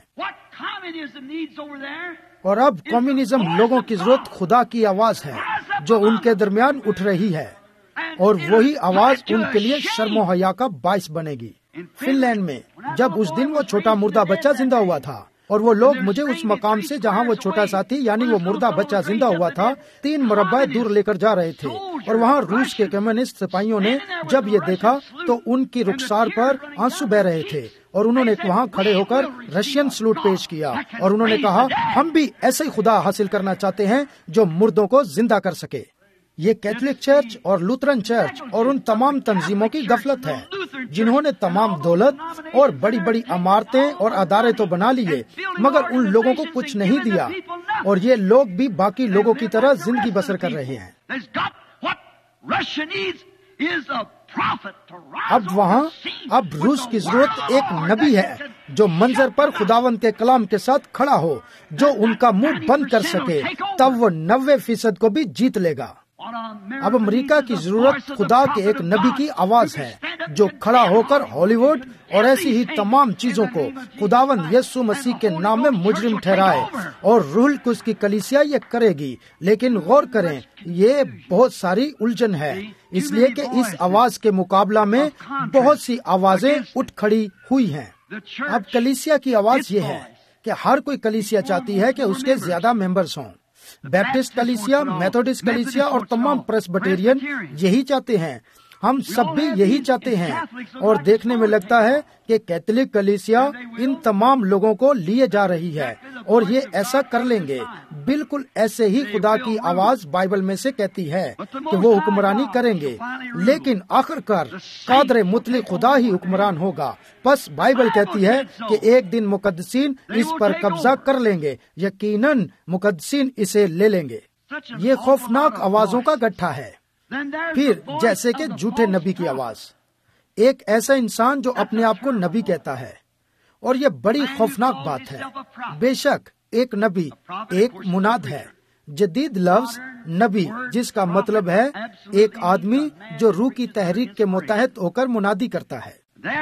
اور اب کمیونزم لوگوں کی ضرورت خدا کی آواز ہے جو ان کے درمیان اٹھ رہی ہے، اور وہی آواز ان کے لیے شرم و حیا کا باعث بنے گی۔ فن لینڈ میں جب اس دن وہ چھوٹا مردہ بچہ زندہ ہوا تھا، اور وہ لوگ مجھے اس مقام سے جہاں وہ چھوٹا ساتھی یعنی وہ مردہ بچہ زندہ ہوا تھا 3 مربع دور لے کر جا رہے تھے، اور وہاں روس کے کمیونسٹ سپاہیوں نے جب یہ دیکھا تو ان کی رخسار پر آنسو بہ رہے تھے، اور انہوں نے وہاں کھڑے ہو کر رشین سلوٹ پیش کیا، اور انہوں نے کہا ہم بھی ایسے ہی خدا حاصل کرنا چاہتے ہیں جو مردوں کو زندہ کر سکے۔ یہ کیتھولک چرچ اور لوترن چرچ اور ان تمام تنظیموں کی غفلت ہے جنہوں نے تمام دولت اور بڑی بڑی عمارتیں اور ادارے تو بنا لیے، مگر ان لوگوں کو کچھ نہیں دیا، اور یہ لوگ بھی باقی لوگوں کی طرح زندگی بسر کر رہے ہیں۔ اب روس کی ضرورت ایک نبی ہے جو منظر پر خداوند کے کلام کے ساتھ کھڑا ہو، جو ان کا منہ بند کر سکے، تب وہ 90% کو بھی جیت لے گا۔ اب امریکہ کی ضرورت خدا کے ایک نبی کی آواز ہے جو کھڑا ہو کر ہالی ووڈ اور ایسی ہی تمام چیزوں کو خداوند یسوع مسیح کے نام میں مجرم ٹھہرائے، اور روح القدس کی کلیسیا یہ کرے گی۔ لیکن غور کریں، یہ بہت ساری الجھن ہے، اس لیے کہ اس آواز کے مقابلہ میں بہت سی آوازیں اٹھ کھڑی ہوئی ہیں۔ اب کلیسیا کی آواز یہ ہے کہ ہر کوئی کلیسیا چاہتی ہے کہ اس کے زیادہ ممبرز ہوں۔ بیپٹسٹ کلیسیا، میتھوڈسٹ کلیسیا اور تمام پریسبٹیرین یہی چاہتے ہیں، ہم سب بھی یہی چاہتے ہیں، اور دیکھنے میں لگتا ہے کہ کیتھولک کلیسیا ان تمام لوگوں کو لیے جا رہی ہے، اور یہ ایسا کر لیں گے۔ بالکل ایسے ہی خدا کی آواز بائبل میں سے کہتی ہے کہ وہ حکمرانی کریں گے، لیکن آخر کار قادر مطلق خدا ہی حکمران ہوگا۔ بس بائبل کہتی ہے کہ ایک دن مقدسین اس پر قبضہ کر لیں گے، یقیناً مقدسین اسے لے لیں گے۔ یہ خوفناک آوازوں کا گٹھا ہے۔ پھر جیسے کہ جھوٹے نبی کی آواز، ایک ایسا انسان جو اپنے آپ کو نبی کہتا ہے، اور یہ بڑی خوفناک بات ہے۔ بے شک ایک نبی ایک مناد ہے، جدید لفظ نبی جس کا مطلب ہے ایک آدمی جو روح کی تحریک کے متحد ہو کر منادی کرتا ہے۔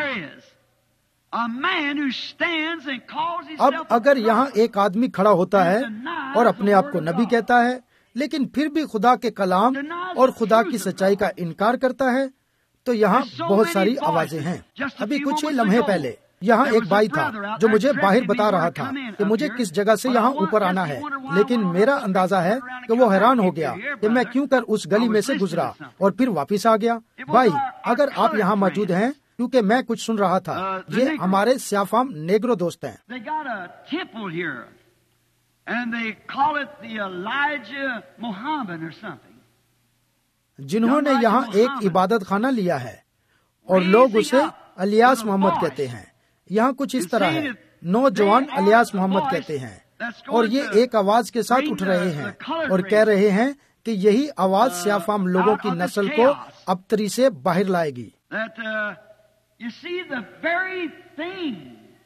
اب اگر یہاں ایک آدمی کھڑا ہوتا ہے اور اپنے آپ کو نبی کہتا ہے، لیکن پھر بھی خدا کے کلام اور خدا کی سچائی کا انکار کرتا ہے، تو یہاں بہت ساری آوازیں ہیں۔ ابھی کچھ ہی لمحے پہلے یہاں ایک بھائی تھا جو مجھے باہر بتا رہا تھا کہ مجھے کس جگہ سے یہاں اوپر آنا ہے، لیکن میرا اندازہ ہے کہ وہ حیران ہو گیا کہ میں کیوں کر اس گلی میں سے گزرا اور پھر واپس آ گیا۔ بھائی، اگر آپ یہاں موجود ہیں، کیونکہ میں کچھ سن رہا تھا، یہ ہمارے سیاہ فام نیگرو دوست ہیں۔ جنہوں نے یہاں ایک عبادت خانہ لیا ہے، اور لوگ اسے الیاس محمد کہتے ہیں۔ یہاں کچھ اس طرح ہے، نوجوان الیاس محمد کہتے ہیں، اور یہ ایک آواز کے ساتھ اٹھ رہے ہیں اور کہہ رہے ہیں کہ یہی آواز سیاہ فام لوگوں کی نسل کو ابتری سے باہر لائے گی. You see the very thing.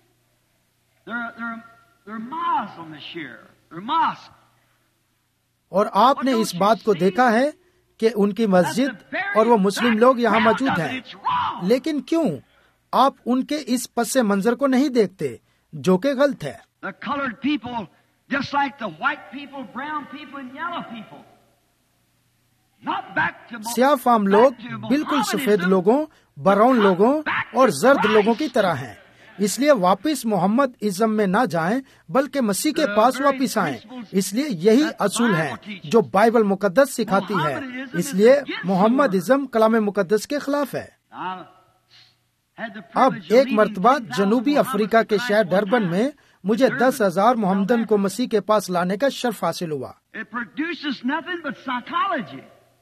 They're Muslim this year. They're mosque. اور آپ نے اس بات کو دیکھا ہے کہ ان کی مسجد اور وہ مسلم لوگ یہاں موجود ہیں. لیکن کیوں آپ ان کے اس پس منظر کو نہیں دیکھتے جو کہ غلط ہے؟ The colored people, just like the white people, brown people, and yellow people. Not back to سیاہ فام لوگ بالکل سفید لوگوں، براؤن لوگوں اور زرد لوگوں کی طرح ہیں. اس لیے واپس محمد ازم میں نہ جائیں بلکہ مسیح کے پاس واپس آئیں. اس لیے یہی اصول ہیں جو بائبل مقدس سکھاتی ہے. اس لیے محمد ازم کلام مقدس کے خلاف ہے. اب ایک مرتبہ جنوبی افریقہ کے شہر ڈربن میں مجھے 10,000 محمدن کو مسیح کے پاس لانے کا شرف حاصل ہوا. It produces nothing but psychology.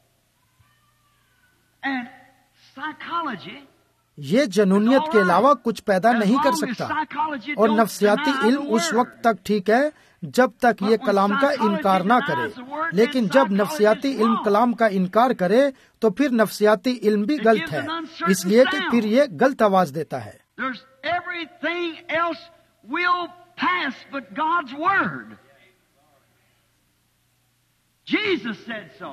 And psychology, یہ جنونیت کے علاوہ کچھ پیدا نہیں کر سکتا. اور نفسیاتی علم اس وقت تک ٹھیک ہے جب تک یہ کلام کا انکار نہ کرے. لیکن جب نفسیاتی علم کلام کا انکار کرے تو پھر نفسیاتی علم بھی غلط ہے، اس لیے کہ پھر یہ غلط آواز دیتا ہے. there's everything else will pass but God's word. Jesus said so.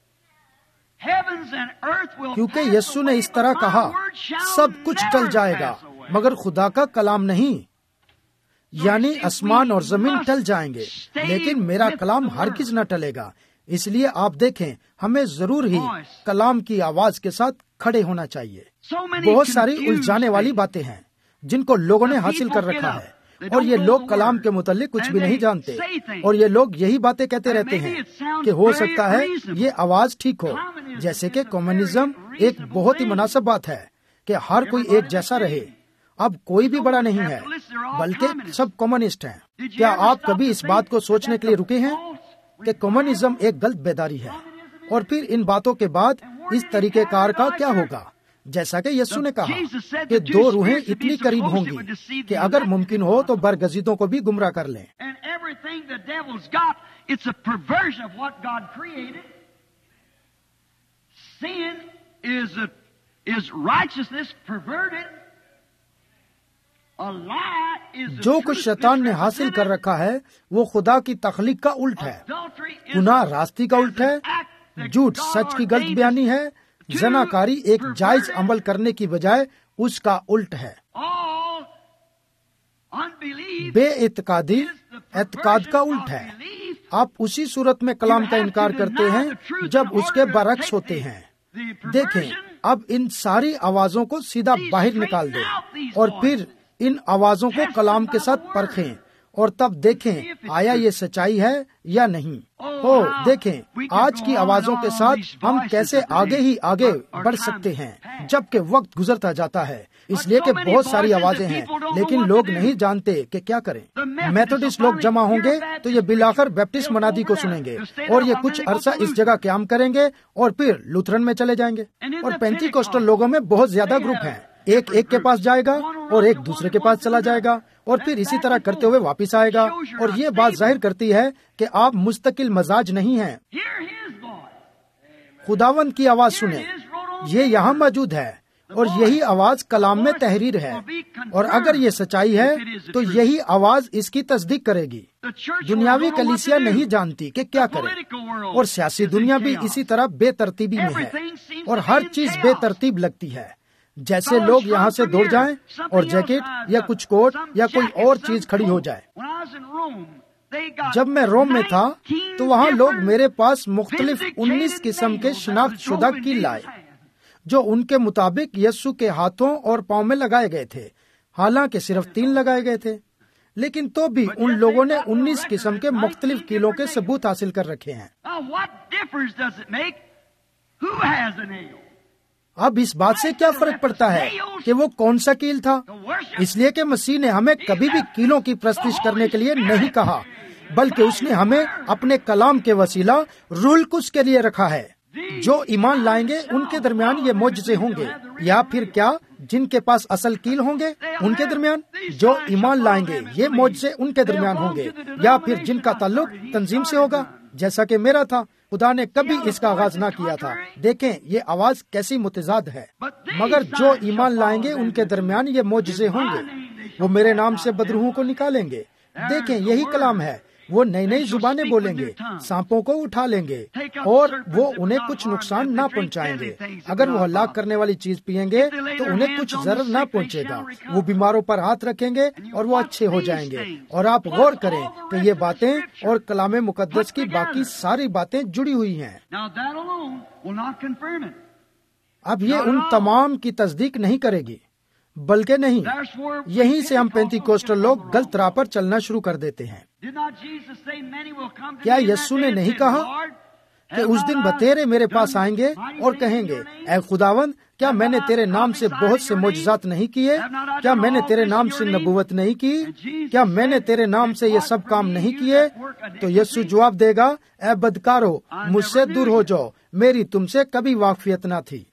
کیونکہ یسوع نے اس طرح کہا سب کچھ ٹل جائے گا مگر خدا کا کلام نہیں. یعنی آسمان اور زمین ٹل جائیں گے لیکن میرا کلام ہرگز نہ ٹلے گا. اس لیے آپ دیکھیں ہمیں ضرور ہی کلام کی آواز کے ساتھ کھڑے ہونا چاہیے. بہت ساری الجھانے والی باتیں ہیں جن کو لوگوں نے حاصل کر رکھا ہے اور یہ لوگ کلام کے متعلق کچھ بھی نہیں جانتے اور یہ لوگ یہی باتیں کہتے رہتے ہیں کہ ہو سکتا ہے یہ آواز ٹھیک ہو. جیسے کہ کمیونزم ایک بہت ہی مناسب بات ہے کہ ہر کوئی ایک جیسا رہے. اب کوئی بھی بڑا نہیں ہے بلکہ سب کمیونسٹ ہیں. کیا آپ کبھی اس بات کو سوچنے کے لیے رکے ہیں کہ کمیونزم ایک غلط بیداری ہے؟ اور پھر ان باتوں کے بعد اس طریقہ کار کا کیا ہوگا؟ جیسا کہ یسوع نے کہا کہ 2 روحیں اتنی قریب ہوں گی کہ اگر ممکن ہو تو برگزیدوں کو بھی گمراہ کر لیں. جو کچھ شیطان نے حاصل کر رکھا ہے وہ خدا کی تخلیق کا الٹ ہے. گناہ راستی کا الٹ ہے، جھوٹ سچ کی غلط بیانی ہے، زناکاری ایک جائز عمل کرنے کی بجائے اس کا الٹ ہے. بے اعتقادی اعتقاد کا الٹ ہے. آپ اسی صورت میں کلام کا انکار کرتے ہیں جب اس کے برعکس ہوتے ہیں. دیکھیں اب ان ساری آوازوں کو سیدھا باہر نکال دیں اور پھر ان آوازوں کو کلام کے ساتھ پرکھیں اور تب دیکھیں آیا یہ سچائی ہے یا نہیں. دیکھیں آج کی آوازوں کے ساتھ ہم کیسے آگے ہی آگے بڑھ سکتے ہیں جبکہ وقت گزرتا جاتا ہے. اس لیے کہ بہت ساری آوازیں ہیں لیکن لوگ نہیں جانتے کہ کیا کریں. میتھوڈسٹ لوگ جمع ہوں گے تو یہ بالآخر بیپٹسٹ منادی کو سنیں گے اور یہ کچھ عرصہ اس جگہ قیام کریں گے اور پھر لوتھرن میں چلے جائیں گے. اور پینتیکوسٹل لوگوں میں بہت زیادہ گروپ ہیں. ایک کے پاس جائے گا اور ایک دوسرے کے پاس چلا جائے گا اور پھر اسی طرح کرتے ہوئے واپس آئے گا. اور یہ بات ظاہر کرتی ہے کہ آپ مستقل مزاج نہیں ہیں. خداوند کی آواز سنیں، یہ یہاں موجود ہے اور یہی آواز کلام میں تحریر ہے. اور اگر یہ سچائی ہے تو یہی آواز اس کی تصدیق کرے گی. دنیاوی کلیسیا نہیں جانتی کہ کیا کرے اور سیاسی دنیا بھی اسی طرح بے ترتیبی میں ہے اور ہر چیز بے ترتیب لگتی ہے. جیسے لوگ یہاں سے دوڑ جائیں اور جیکٹ یا کچھ کوٹ یا کوئی اور چیز کھڑی ہو جائے. جب میں روم میں تھا تو وہاں لوگ میرے پاس مختلف 19 قسم کے شناخت شدہ کیل لائے جو ان کے مطابق یسوع کے ہاتھوں اور پاؤں میں لگائے گئے تھے. حالانکہ صرف 3 لگائے گئے تھے لیکن تو بھی ان لوگوں نے 19 قسم کے مختلف کیلوں کے ثبوت حاصل کر رکھے ہیں. اب اس بات سے کیا فرق پڑتا ہے کہ وہ کون سا کیل تھا؟ اس لیے کہ مسیح نے ہمیں کبھی بھی کیلوں کی پرستش کرنے کے لیے نہیں کہا بلکہ اس نے ہمیں اپنے کلام کے وسیلہ روح القدس کے لیے رکھا ہے. جو ایمان لائیں گے ان کے درمیان یہ معجزے ہوں گے. یا پھر کیا جن کے پاس اصل کیل ہوں گے ان کے درمیان؟ جو ایمان لائیں گے یہ معجزے ان کے درمیان ہوں گے. یا پھر جن کا تعلق تنظیم سے ہوگا جیسا کہ میرا تھا خدا نے کبھی اس کا آغاز نہ کیا تھا. دیکھیں یہ آواز کیسی متضاد ہے. مگر جو ایمان لائیں گے ان کے درمیان یہ معجزے ہوں گے. وہ میرے نام سے بدروحوں کو نکالیں گے. دیکھیں یہی کلام ہے. وہ نئی نئی زبانیں بولیں گے, سانپوں کو اٹھا لیں گے اور وہ انہیں کچھ نقصان نہ پہنچائیں گے. اگر وہ ہلاک کرنے والی چیز پئیں گے تو انہیں کچھ ضرر نہ پہنچے گا. وہ بیماروں پر ہاتھ رکھیں گے اور وہ اچھے ہو جائیں گے. اور آپ غور کریں کہ یہ باتیں اور کلام مقدس کی باقی ساری باتیں جڑی ہوئی ہیں. اب یہ ان تمام کی تصدیق نہیں کرے گی, بلکہ نہیں, یہیں سے ہم پینتیکوسٹل لوگ غلط راہ پر چلنا شروع کر دیتے ہیں. کیا یسوع نے نہیں کہا کہ اس دن بتیرے میرے پاس آئیں گے اور کہیں گے اے خداوند کیا میں نے تیرے نام سے بہت سے معجزات نہیں کیے؟ کیا میں نے تیرے نام سے نبوت نہیں کی؟ کیا میں نے تیرے نام سے یہ سب کام نہیں کیے؟ تو یسوع جواب دے گا اے بدکارو مجھ سے دور ہو جاؤ, میری تم سے کبھی واقفیت نہ تھی.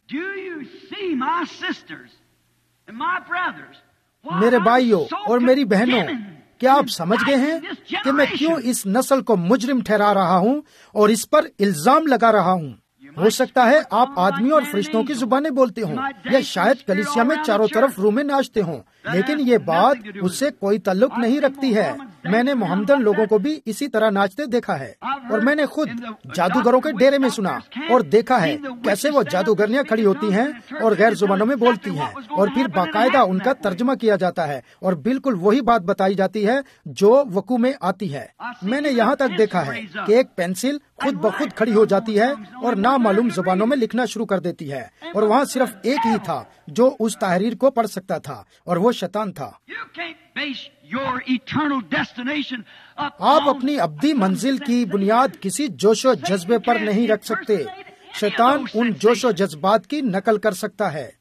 میرے بھائیوں اور میری بہنوں, کیا آپ سمجھ گئے ہیں کہ میں کیوں اس نسل کو مجرم ٹھہرا رہا ہوں اور اس پر الزام لگا رہا ہوں؟ ہو سکتا ہے آپ آدمی اور فرشتوں کی زبانیں بولتے ہوں یا شاید کلیسیا میں چاروں طرف رومیں ناچتے ہوں, لیکن یہ بات اس سے کوئی تعلق نہیں رکھتی ہے. میں نے محمدن لوگوں کو بھی اسی طرح ناچتے دیکھا ہے, اور میں نے خود جادوگروں کے ڈیرے میں سنا اور دیکھا ہے کیسے وہ جادوگرنیاں کھڑی ہوتی ہیں اور غیر زبانوں میں بولتی ہیں, اور پھر باقاعدہ ان کا ترجمہ کیا جاتا ہے اور بالکل وہی بات بتائی جاتی ہے جو وقوع میں آتی ہے. میں نے یہاں تک دیکھا ہے کہ ایک پینسل خود بخود کھڑی ہو جاتی ہے اور نامعلوم زبانوں میں لکھنا شروع کر دیتی ہے, اور وہاں صرف ایک ہی تھا جو اس تحریر کو پڑھ سکتا تھا, اور وہ شیطان تھا. آپ اپنی ابدی منزل کی بنیاد کسی جوش و جذبے پر نہیں رکھ سکتے. شیطان ان جوش و جذبات کی نقل کر سکتا ہے.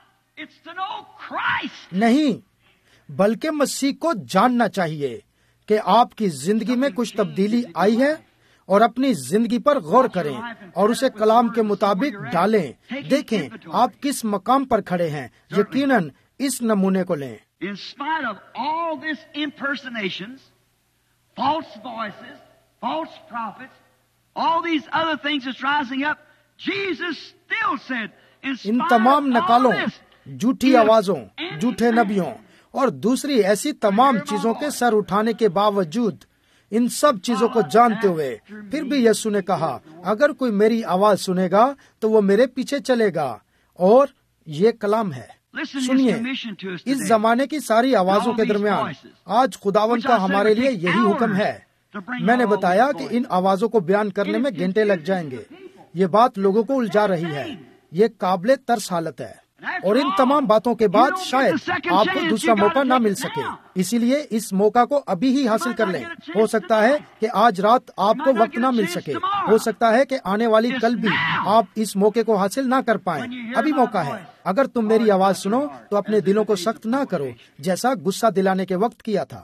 نہیں, بلکہ مسیح کو جاننا چاہیے کہ آپ کی زندگی میں کچھ تبدیلی آئی ہے, اور اپنی زندگی پر غور کریں اور اسے کلام کے مطابق ڈالیں. دیکھیں آپ کس مقام پر کھڑے ہیں. یقیناً اس نمونے کو لیں. In spite of all this impersonations, false voices, false prophets, all these other things that's rising up, Jesus still said, ان تمام نکالوں, جھوٹی آوازوں, جھوٹے نبیوں اور دوسری ایسی تمام چیزوں کے سر اٹھانے کے باوجود, ان سب چیزوں کو جانتے ہوئے پھر بھی یسوع نے کہا اگر کوئی میری آواز سنے گا تو وہ میرے پیچھے چلے گا. اور یہ کلام ہے. سنیے, اس زمانے کی ساری آوازوں کے درمیان آج خداوند کا ہمارے لیے یہی حکم ہے. میں نے بتایا کہ ان آوازوں کو بیان کرنے میں گھنٹے لگ جائیں گے. یہ بات لوگوں کو الجھا رہی ہے. یہ قابل ترس حالت ہے, اور ان تمام باتوں کے بعد شاید آپ کو دوسرا موقع نہ مل سکے. اسی لیے اس موقع کو ابھی ہی حاصل کر لیں. ہو سکتا ہے کہ آج رات آپ کو وقت نہ مل سکے, ہو سکتا ہے کہ آنے والی کل بھی آپ اس موقع کو حاصل نہ کر پائیں. ابھی موقع ہے. اگر تم میری آواز سنو تو اپنے دلوں کو سخت نہ کرو جیسا غصہ دلانے کے وقت کیا تھا.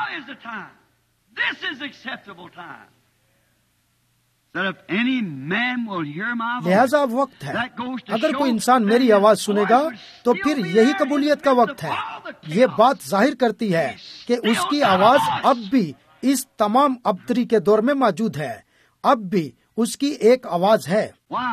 لہذا اب وقت ہے. اگر کوئی انسان میری آواز سنے گا تو پھر یہی قبولیت کا وقت ہے. یہ بات ظاہر کرتی ہے کہ اس کی آواز اب بھی اس تمام ابتری کے دور میں موجود ہے. اب بھی اس کی ایک آواز ہے.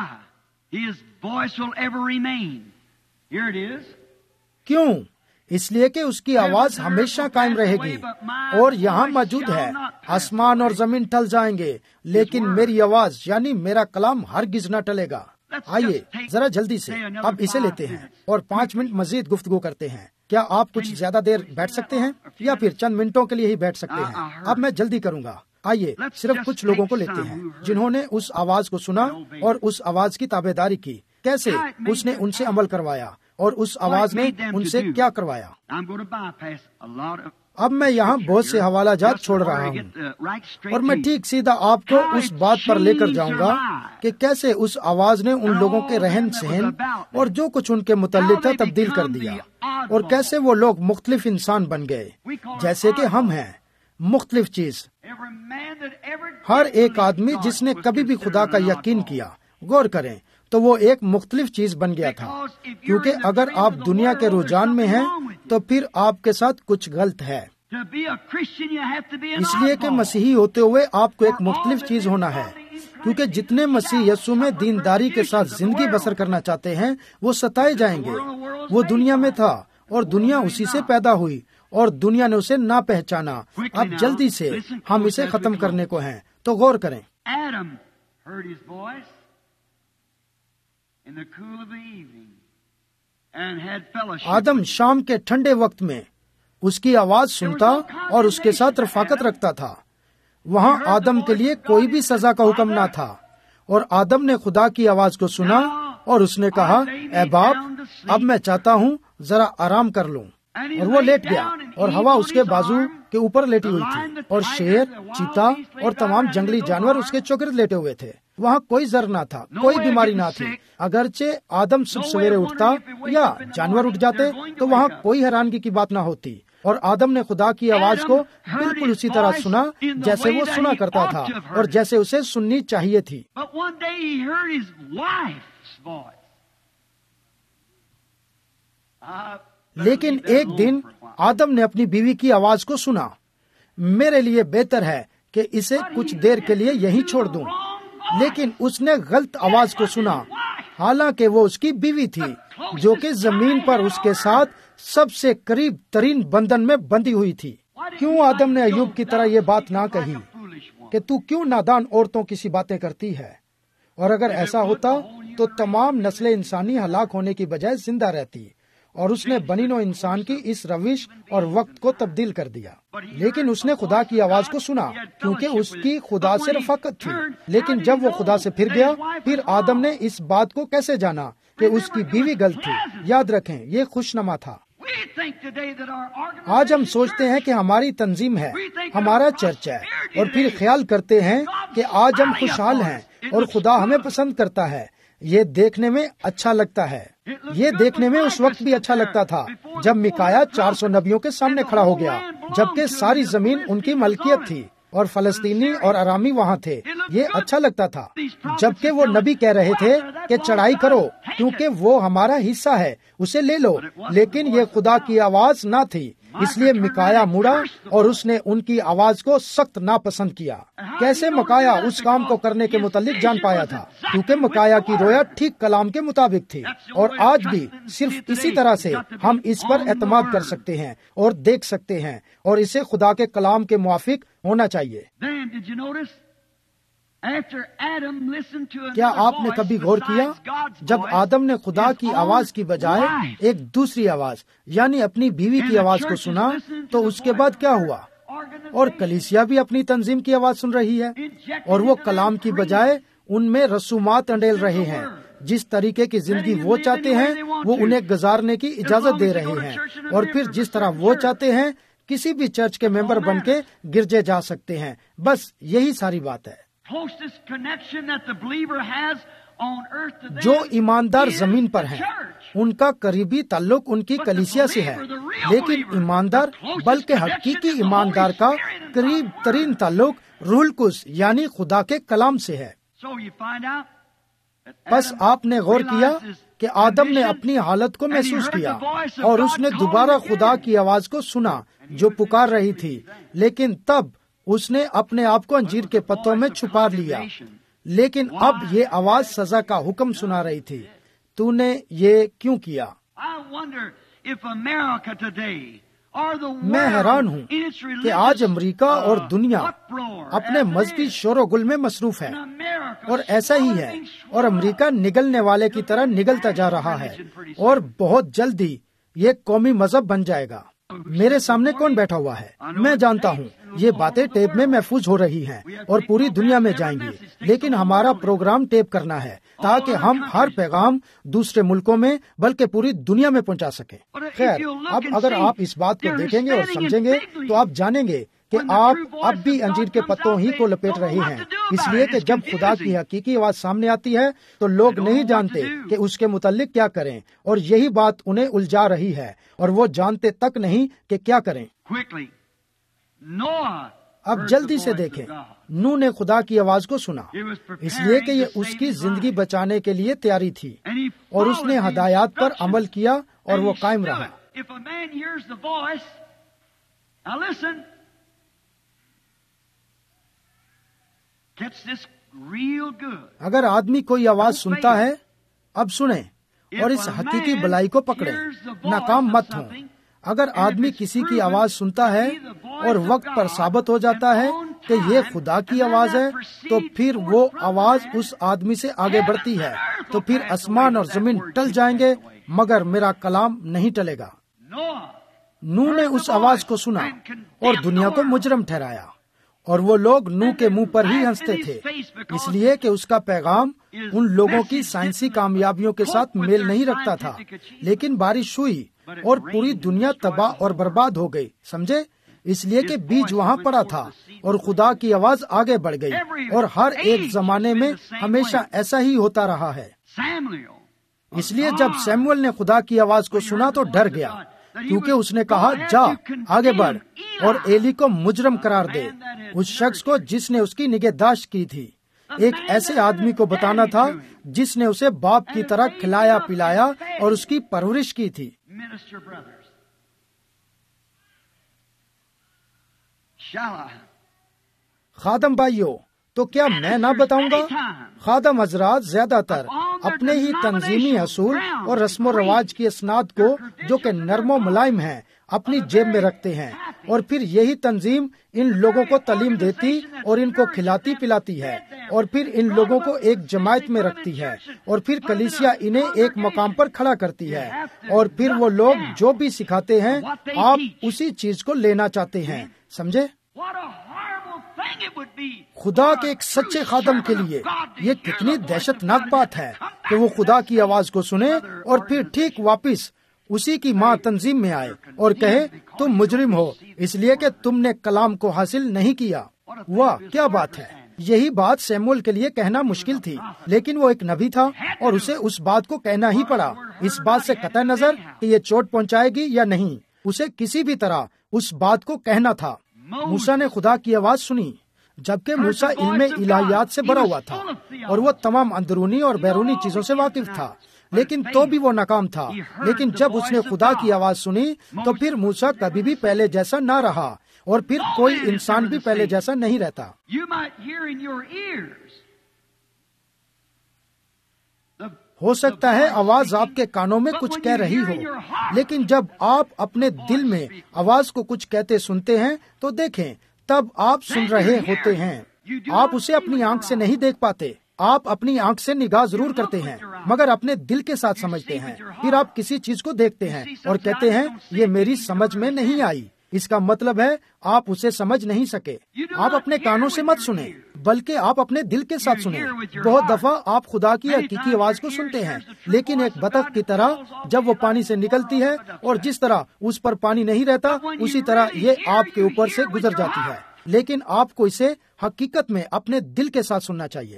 کیوں؟ اس لیے کہ اس کی آواز ہمیشہ قائم رہے گی, اور یہاں موجود ہے. آسمان اور زمین ٹل جائیں گے لیکن میری آواز یعنی میرا کلام ہرگز نہ ٹلے گا. آئیے ذرا جلدی سے اب اسے لیتے ہیں اور 5 منٹ مزید گفتگو کرتے ہیں. کیا آپ کچھ زیادہ دیر بیٹھ سکتے ہیں یا پھر چند منٹوں کے لیے ہی بیٹھ سکتے ہیں؟ اب میں جلدی کروں گا. آئیے صرف کچھ لوگوں کو لیتے ہیں جنہوں نے اس آواز کو سنا اور اس آواز کی تابعداری کی. کیسے اس نے ان سے عمل کروایا اور اس آواز نے ان سے کیا کروایا. اب میں یہاں بہت سے حوالہ جات چھوڑ رہا ہوں اور میں ٹھیک سیدھا آپ کو اس بات پر لے کر جاؤں گا کہ کیسے اس آواز نے ان لوگوں کے رہن سہن اور جو کچھ ان کے متعلق تھا تبدیل کر دیا, اور کیسے وہ لوگ مختلف انسان بن گئے جیسے کہ ہم ہیں. مختلف چیز. ہر ایک آدمی جس نے کبھی بھی خدا کا یقین کیا, غور کریں تو وہ ایک مختلف چیز بن گیا تھا. کیونکہ اگر آپ دنیا کے رجحان میں ہیں تو پھر آپ کے ساتھ کچھ غلط ہے. اس لیے کہ مسیحی ہوتے ہوئے آپ کو ایک مختلف چیز ہونا ہے, کیونکہ جتنے مسیح یسوع میں دینداری کے ساتھ زندگی بسر کرنا چاہتے ہیں وہ ستائے جائیں گے۔ وہ دنیا میں تھا اور دنیا اسی سے پیدا ہوئی اور دنیا نے اسے نہ پہچانا۔ اب جلدی سے ہم اسے ختم کرنے کو ہیں، تو غور کریں۔ آدم شام کے ٹھنڈے وقت میں اس کی آواز سنتا اور اس کے ساتھ رفاقت رکھتا تھا۔ وہاں آدم کے لیے کوئی بھی سزا کا حکم نہ تھا، اور آدم نے خدا کی آواز کو سنا اور اس نے کہا، اے باپ، اب میں چاہتا ہوں ذرا آرام کر لوں۔ اور وہ لیٹ گیا اور ہوا اس کے بازو کے اوپر لیٹی ہوئی تھی، اور شیر، چیتا اور تمام جنگلی جانور اس کے چوگرد لیٹے ہوئے تھے۔ وہاں کوئی زر نہ تھا، کوئی بیماری نہ تھی۔ اگرچہ آدم صبح سویرے اٹھتا یا جانور اٹھ جاتے تو وہاں کوئی حیرانگی کی بات نہ ہوتی، اور آدم نے خدا کی آواز کو بالکل اسی طرح سنا جیسے وہ سنا کرتا تھا اور جیسے اسے سننی چاہیے تھی۔ لیکن ایک دن آدم نے اپنی بیوی کی آواز کو سنا۔ میرے لیے بہتر ہے کہ اسے کچھ دیر کے لیے یہیں چھوڑ دوں، لیکن اس نے غلط آواز کو سنا، حالانکہ وہ اس کی بیوی تھی جو کہ زمین پر اس کے ساتھ سب سے قریب ترین بندھن میں بندھی ہوئی تھی۔ کیوں آدم نے ایوب کی طرح یہ بات نہ کہی کہ تو کیوں نادان عورتوں کی سی باتیں کرتی ہے؟ اور اگر ایسا ہوتا تو تمام نسل انسانی ہلاک ہونے کی بجائے زندہ رہتی، اور اس نے بنی نوع انسان کی اس روش اور وقت کو تبدیل کر دیا۔ لیکن اس نے خدا کی آواز کو سنا کیونکہ اس کی خدا سے رفاقت تھی۔ لیکن جب وہ خدا سے پھر گیا، پھر آدم نے اس بات کو کیسے جانا کہ اس کی بیوی غلط تھی؟ یاد رکھیں، یہ خوشنما تھا۔ آج ہم سوچتے ہیں کہ ہماری تنظیم ہے، ہمارا چرچ ہے، اور پھر خیال کرتے ہیں کہ آج ہم خوشحال ہیں اور خدا ہمیں پسند کرتا ہے۔ یہ دیکھنے میں اچھا لگتا ہے۔ یہ دیکھنے میں اس وقت بھی اچھا لگتا تھا جب میکایا 400 نبیوں کے سامنے کھڑا ہو گیا، جبکہ ساری زمین ان کی ملکیت تھی اور فلسطینی اور ارامی وہاں تھے۔ یہ اچھا لگتا تھا جبکہ وہ نبی کہہ رہے تھے کہ چڑھائی کرو کیونکہ وہ ہمارا حصہ ہے، اسے لے لو۔ لیکن یہ خدا کی آواز نہ تھی، اس لیے میکایا مڑا اور اس نے ان کی آواز کو سخت ناپسند کیا۔ کیسے میکایا اس کام کو کرنے کے متعلق جان پایا تھا؟ کیونکہ میکایا کی رویا ٹھیک کلام کے مطابق تھی، اور آج بھی صرف اسی طرح سے ہم اس پر اعتماد کر سکتے ہیں اور دیکھ سکتے ہیں، اور اسے خدا کے کلام کے موافق ہونا چاہیے۔ کیا آپ نے کبھی غور کیا جب آدم نے خدا کی آواز کی بجائے ایک دوسری آواز یعنی اپنی بیوی کی آواز کو سنا تو اس کے بعد کیا ہوا؟ اور کلیسیا بھی اپنی تنظیم کی آواز سن رہی ہے، اور وہ کلام کی بجائے ان میں رسومات انڈیل رہے ہیں۔ جس طریقے کی زندگی وہ چاہتے ہیں وہ انہیں گزارنے کی اجازت دے رہے ہیں، اور پھر جس طرح وہ چاہتے ہیں کسی بھی چرچ کے ممبر بن کے گرجے جا سکتے ہیں۔ بس یہی ساری بات ہے۔ جو ایماندار زمین پر ہیں ان کا قریبی تعلق ان کی کلیسیا سے ہے، لیکن ایماندار بلکہ حقیقی ایماندار کا قریب ترین تعلق روح القدس یعنی خدا کے کلام سے ہے۔ بس آپ نے غور کیا کہ آدم نے اپنی حالت کو محسوس کیا اور اس نے دوبارہ خدا کی آواز کو سنا جو پکار رہی تھی، لیکن تب اس نے اپنے آپ کو انجیر کے پتوں میں چھپا لیا۔ لیکن اب یہ آواز سزا کا حکم سنا رہی تھی۔ تو نے یہ کیوں کیا؟ میں حیران ہوں کہ آج امریکہ اور دنیا اپنے مذہبی شور و گل میں مصروف ہے، اور ایسا ہی ہے، اور امریکہ نگلنے والے کی طرح نگلتا جا رہا ہے، اور بہت جلدی یہ قومی مذہب بن جائے گا۔ میرے سامنے کون بیٹھا ہوا ہے؟ میں جانتا ہوں یہ باتیں ٹیپ میں محفوظ ہو رہی ہیں اور پوری دنیا میں جائیں گی، لیکن ہمارا پروگرام ٹیپ کرنا ہے تاکہ ہم ہر پیغام دوسرے ملکوں میں بلکہ پوری دنیا میں پہنچا سکیں۔ خیر، اب اگر آپ اس بات کو دیکھیں گے اور سمجھیں گے تو آپ جانیں گے کہ آپ اب بھی انجیر کے پتوں ہی کو لپیٹ رہے ہیں، اس لیے کہ جب خدا کی حقیقی آواز سامنے آتی ہے تو لوگ نہیں جانتے کہ اس کے متعلق کیا کریں، اور یہی بات انہیں الجھا رہی ہے، اور وہ جانتے تک نہیں کہ کیا کریں۔ اب جلدی سے دیکھیں، نوح نے خدا کی آواز کو سنا، اس لیے کہ یہ اس کی زندگی بچانے کے لیے تیاری تھی، اور اس نے ہدایات پر عمل کیا اور وہ قائم رہا۔ real good. اگر آدمی کوئی آواز سنتا ہے، اب سنیں اور اس حقیقی بلائی کو پکڑیں، ناکام مت ہوں۔ اگر آدمی کسی کی آواز سنتا ہے اور وقت پر ثابت ہو جاتا ہے کہ یہ خدا کی آواز ہے، تو پھر وہ آواز اس آدمی سے آگے بڑھتی ہے، تو پھر آسمان اور زمین ٹل جائیں گے مگر میرا کلام نہیں ٹلے گا۔ نوح نے اس آواز کو سنا اور دنیا کو مجرم ٹھہرایا، اور وہ لوگ نوح کے منہ پر ہی ہنستے تھے، اس لیے کہ اس کا پیغام ان لوگوں کی سائنسی کامیابیوں کے ساتھ میل نہیں رکھتا تھا۔ لیکن بارش ہوئی اور پوری دنیا تباہ اور برباد ہو گئی، سمجھے؟ اس لیے کہ بیج وہاں پڑا تھا اور خدا کی آواز آگے بڑھ گئی، اور ہر ایک زمانے میں ہمیشہ ایسا ہی ہوتا رہا ہے۔ اس لیے جب سیموئل نے خدا کی آواز کو سنا تو ڈر گیا، کیونکہ اس نے کہا جا آگے بڑھ اور ایلی کو مجرم قرار دے، اس شخص کو جس نے اس کی نگہداشت کی تھی، ایک ایسے آدمی کو بتانا تھا جس نے اسے باپ کی طرح کھلایا پلایا اور اس کی پرورش کی تھی۔ خادم بھائیو، تو کیا میں نہ بتاؤں گا؟ خادم حضرات زیادہ تر اپنے ہی تنظیمی اصول اور رسم و رواج کی اسناد کو، جو کہ نرم و ملائم ہیں، اپنی جیب میں رکھتے ہیں، اور پھر یہی تنظیم ان لوگوں کو تعلیم دیتی اور ان کو کھلاتی پلاتی ہے، اور پھر ان لوگوں کو ایک جماعت میں رکھتی ہے، اور پھر کلیسیا انہیں ایک مقام پر کھڑا کرتی ہے، اور پھر وہ لوگ جو بھی سکھاتے ہیں آپ اسی چیز کو لینا چاہتے ہیں، سمجھے؟ خدا کے ایک سچے خادم کے لیے یہ کتنی دہشت ناک بات ہے کہ وہ خدا کی آواز کو سنے اور پھر ٹھیک واپس اسی کی ماں تنظیم میں آئے اور کہے تم مجرم ہو اس لیے کہ تم نے کلام کو حاصل نہیں کیا۔ واہ کیا بات ہے! یہی بات سیموئل کے لیے کہنا مشکل تھی، لیکن وہ ایک نبی تھا اور اسے اس بات کو کہنا ہی پڑا، اس بات سے قطع نظر کہ یہ چوٹ پہنچائے گی یا نہیں، اسے کسی بھی طرح اس بات کو کہنا تھا۔ موسیٰ نے خدا کی آواز سنی، جبکہ موسیٰ علم الہیات سے بھرا ہوا تھا اور وہ تمام اندرونی اور بیرونی چیزوں سے واقف تھا، لیکن تو بھی وہ ناکام تھا۔ لیکن جب اس نے خدا کی آواز سنی تو پھر موسیٰ کبھی بھی پہلے جیسا نہ رہا، اور پھر کوئی انسان بھی پہلے جیسا نہیں رہتا۔ ہو سکتا ہے آواز آپ کے کانوں میں کچھ کہہ رہی ہو، لیکن جب آپ اپنے دل میں آواز کو کچھ کہتے سنتے ہیں تو دیکھیں تب آپ سن رہے ہوتے ہیں۔ آپ اسے اپنی آنکھ سے نہیں دیکھ پاتے، آپ اپنی آنکھ سے نگاہ ضرور کرتے ہیں مگر اپنے دل کے ساتھ سمجھتے ہیں۔ پھر آپ کسی چیز کو دیکھتے ہیں اور کہتے ہیں یہ میری سمجھ میں نہیں آئی، اس کا مطلب ہے آپ اسے سمجھ نہیں سکے۔ آپ اپنے کانوں سے مت سنیں بلکہ آپ اپنے دل کے ساتھ سنیں۔ بہت دفعہ آپ خدا کی حقیقی آواز کو سنتے ہیں، لیکن ایک بطخ کی طرح جب وہ پانی سے نکلتی ہے اور جس طرح اس پر پانی نہیں رہتا اسی طرح یہ آپ کے اوپر سے گزر جاتی ہے، لیکن آپ کو اسے حقیقت میں اپنے دل کے ساتھ سننا چاہیے۔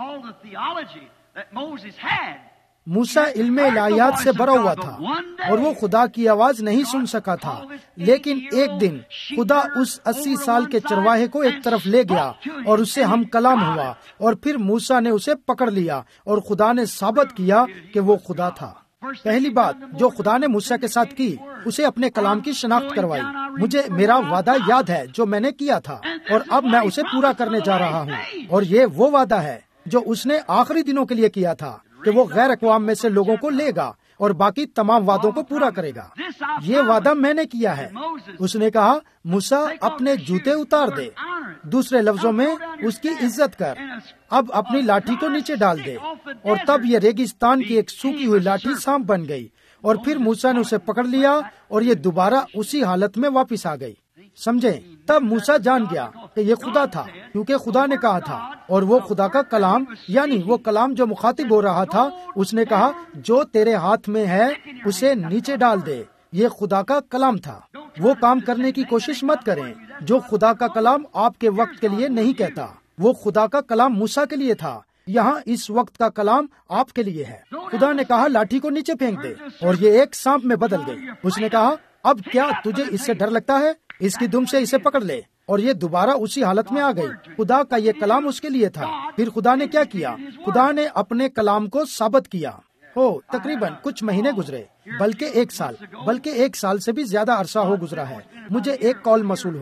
موسیٰ علم الہیات سے بھرا ہوا تھا اور وہ خدا کی آواز نہیں سن سکا تھا، لیکن ایک دن خدا اس 80 سال کے چرواہے کو ایک طرف لے گیا اور اس سے ہم کلام ہوا، اور پھر موسیٰ نے اسے پکڑ لیا اور خدا نے ثابت کیا کہ وہ خدا تھا۔ پہلی بات جو خدا نے موسیٰ کے ساتھ کی، اسے اپنے کلام کی شناخت کروائی۔ مجھے میرا وعدہ یاد ہے جو میں نے کیا تھا اور اب میں اسے پورا کرنے جا رہا ہوں، اور یہ وہ وعدہ ہے جو اس نے آخری دنوں کے لیے کیا تھا کہ وہ غیر اقوام میں سے لوگوں کو لے گا اور باقی تمام وعدوں کو پورا کرے گا۔ یہ وعدہ میں نے کیا ہے۔ اس نے کہا موسیٰ اپنے جوتے اتار دے، دوسرے لفظوں میں اس کی عزت کر، اب اپنی لاٹھی کو نیچے ڈال دے، اور تب یہ ریگستان کی ایک سوکھی ہوئی لاٹھی سانپ بن گئی، اور پھر موسیٰ نے اسے پکڑ لیا اور یہ دوبارہ اسی حالت میں واپس آ گئی۔ سمجھیں؟ تب موسیٰ جان گیا کہ یہ خدا تھا، کیونکہ خدا نے کہا تھا، اور وہ خدا کا کلام، یعنی وہ کلام جو مخاطب ہو رہا تھا، اس نے کہا جو تیرے ہاتھ میں ہے اسے نیچے ڈال دے۔ یہ خدا کا کلام تھا۔ وہ کام کرنے کی کوشش مت کریں جو خدا کا کلام آپ کے وقت کے لیے نہیں کہتا۔ وہ خدا کا کلام موسیٰ کے لیے تھا، یہاں اس وقت کا کلام آپ کے لیے ہے۔ خدا نے کہا لاٹھی کو نیچے پھینک دے، اور یہ ایک سانپ میں بدل گئی۔ اس نے کہا اب کیا تجھے اس سے ڈر لگتا ہے؟ اس کی دم سے اسے پکڑ لے، اور یہ دوبارہ اسی حالت میں آ گئی۔ خدا کا یہ کلام اس کے لیے تھا۔ پھر خدا نے کیا کیا؟ خدا نے اپنے کلام کو ثابت کیا۔ تقریباً کچھ مہینے گزرے، بلکہ ایک سال سے بھی زیادہ عرصہ ہو گزرا ہے۔ مجھے ایک کال موصول ہوئی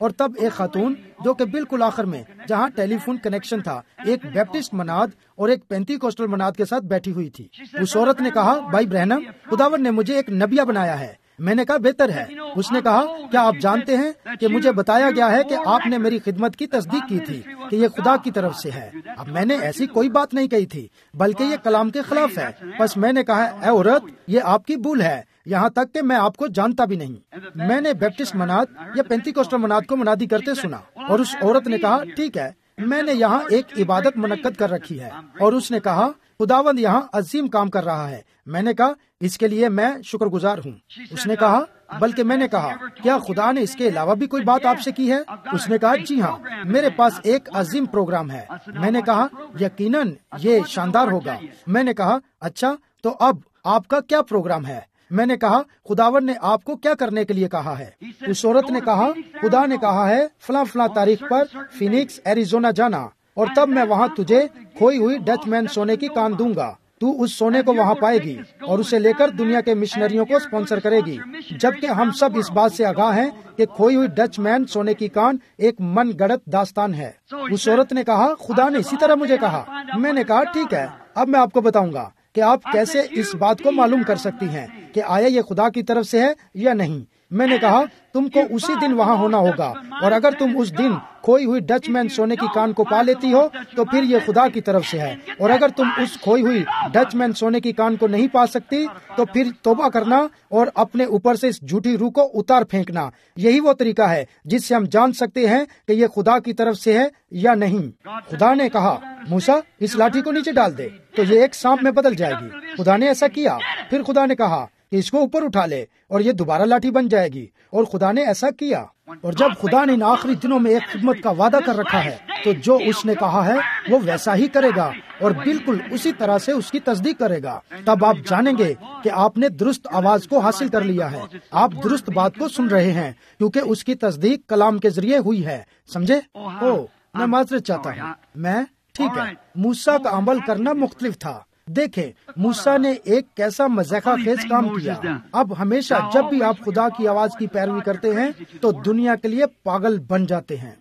اور تب ایک خاتون جو کہ بالکل آخر میں جہاں ٹیلی فون کنیکشن تھا ایک بیپٹسٹ مناد اور ایک پینتی کوسٹل مناد کے ساتھ بیٹھی ہوئی تھی. اس عورت نے کہا بھائی برہنم خداوند نے مجھے ایک نبیہ بنایا ہے. میں نے کہا بہتر ہے. اس نے کہا کیا آپ جانتے ہیں کہ مجھے بتایا گیا ہے کہ آپ نے میری خدمت کی تصدیق کی تھی کہ یہ خدا کی طرف سے ہے. اب میں نے ایسی کوئی بات نہیں کہی تھی بلکہ یہ کلام کے خلاف ہے. بس میں نے کہا اے عورت یہ آپ کی بھول ہے یہاں تک کہ میں آپ کو جانتا بھی نہیں. میں نے بیپٹسٹ مناد یا پینتی کوسٹل مناد کو منادی کرتے سنا اور اس عورت نے کہا ٹھیک ہے میں نے یہاں ایک عبادت منعقد کر رکھی ہے. اور اس نے کہا خداوند یہاں عظیم کام کر رہا ہے. میں نے کہا اس کے لیے میں شکر گزار ہوں. اس نے کہا بلکہ میں نے کہا کیا خدا نے اس کے علاوہ بھی کوئی بات آپ سے کی ہے؟ اس نے کہا جی ہاں میرے پاس ایک عظیم پروگرام ہے. میں نے کہا یقیناً یہ شاندار ہوگا. میں نے کہا اچھا تو اب آپ کا کیا پروگرام ہے؟ میں نے کہا خداوند نے آپ کو کیا کرنے کے لیے کہا ہے؟ اس عورت نے کہا خدا نے کہا ہے فلاں فلاں تاریخ پر فینکس ایریزونا جانا اور تب میں وہاں تجھے کھوئی ہوئی ڈچ مین سونے کی کان دوں گا. تو اس سونے کو وہاں پائے گی اور اسے لے کر دنیا کے مشنریوں کو اسپانسر کرے گی. جبکہ ہم سب اس بات سے آگاہ ہیں کہ کھوئی ہوئی ڈچ مین سونے کی کان ایک من گڑت داستان ہے. اس عورت نے کہا خدا نے اسی طرح مجھے کہا. میں نے کہا ٹھیک ہے اب میں آپ کو بتاؤں گا کہ آپ کیسے اس بات کو معلوم کر سکتی ہیں کہ آیا یہ خدا کی طرف سے ہے یا نہیں. میں نے کہا تم کو اسی دن وہاں ہونا ہوگا اور اگر تم اس دن کھوئی ہوئی ڈچ مین سونے کی کان کو پا لیتی ہو تو پھر یہ خدا کی طرف سے ہے اور اگر تم اس کھوئی ہوئی ڈچ مین سونے کی کان کو نہیں پا سکتی تو پھر توبہ کرنا اور اپنے اوپر سے اس جھوٹی روح کو اتار پھینکنا. یہی وہ طریقہ ہے جس سے ہم جان سکتے ہیں کہ یہ خدا کی طرف سے ہے یا نہیں. خدا نے کہا موسیٰ اس لاٹھی کو نیچے ڈال دے تو یہ ایک سانپ میں بدل جائے گی. خدا نے ایسا کیا. پھر خدا نے کہا کہ اس کو اوپر اٹھا لے اور یہ دوبارہ لاٹھی بن جائے گی اور خدا نے ایسا کیا. اور جب خدا نے ان آخری دنوں میں ایک خدمت کا وعدہ کر رکھا ہے تو جو اس نے کہا ہے وہ ویسا ہی کرے گا اور بالکل اسی طرح سے اس کی تصدیق کرے گا. تب آپ جانیں گے کہ آپ نے درست آواز کو حاصل کر لیا ہے. آپ درست بات کو سن رہے ہیں کیونکہ اس کی تصدیق کلام کے ذریعے ہوئی ہے. سمجھے؟ میں معذرت چاہتا ہوں. میں ٹھیک ہے موسیٰ کا عمل کرنا مختلف تھا. دیکھیں موسیٰ نے ایک کیسا مضحکہ خیز کام کیا. اب ہمیشہ جب بھی آپ خدا کی آواز کی پیروی کرتے ہیں تو دنیا کے لیے پاگل بن جاتے ہیں.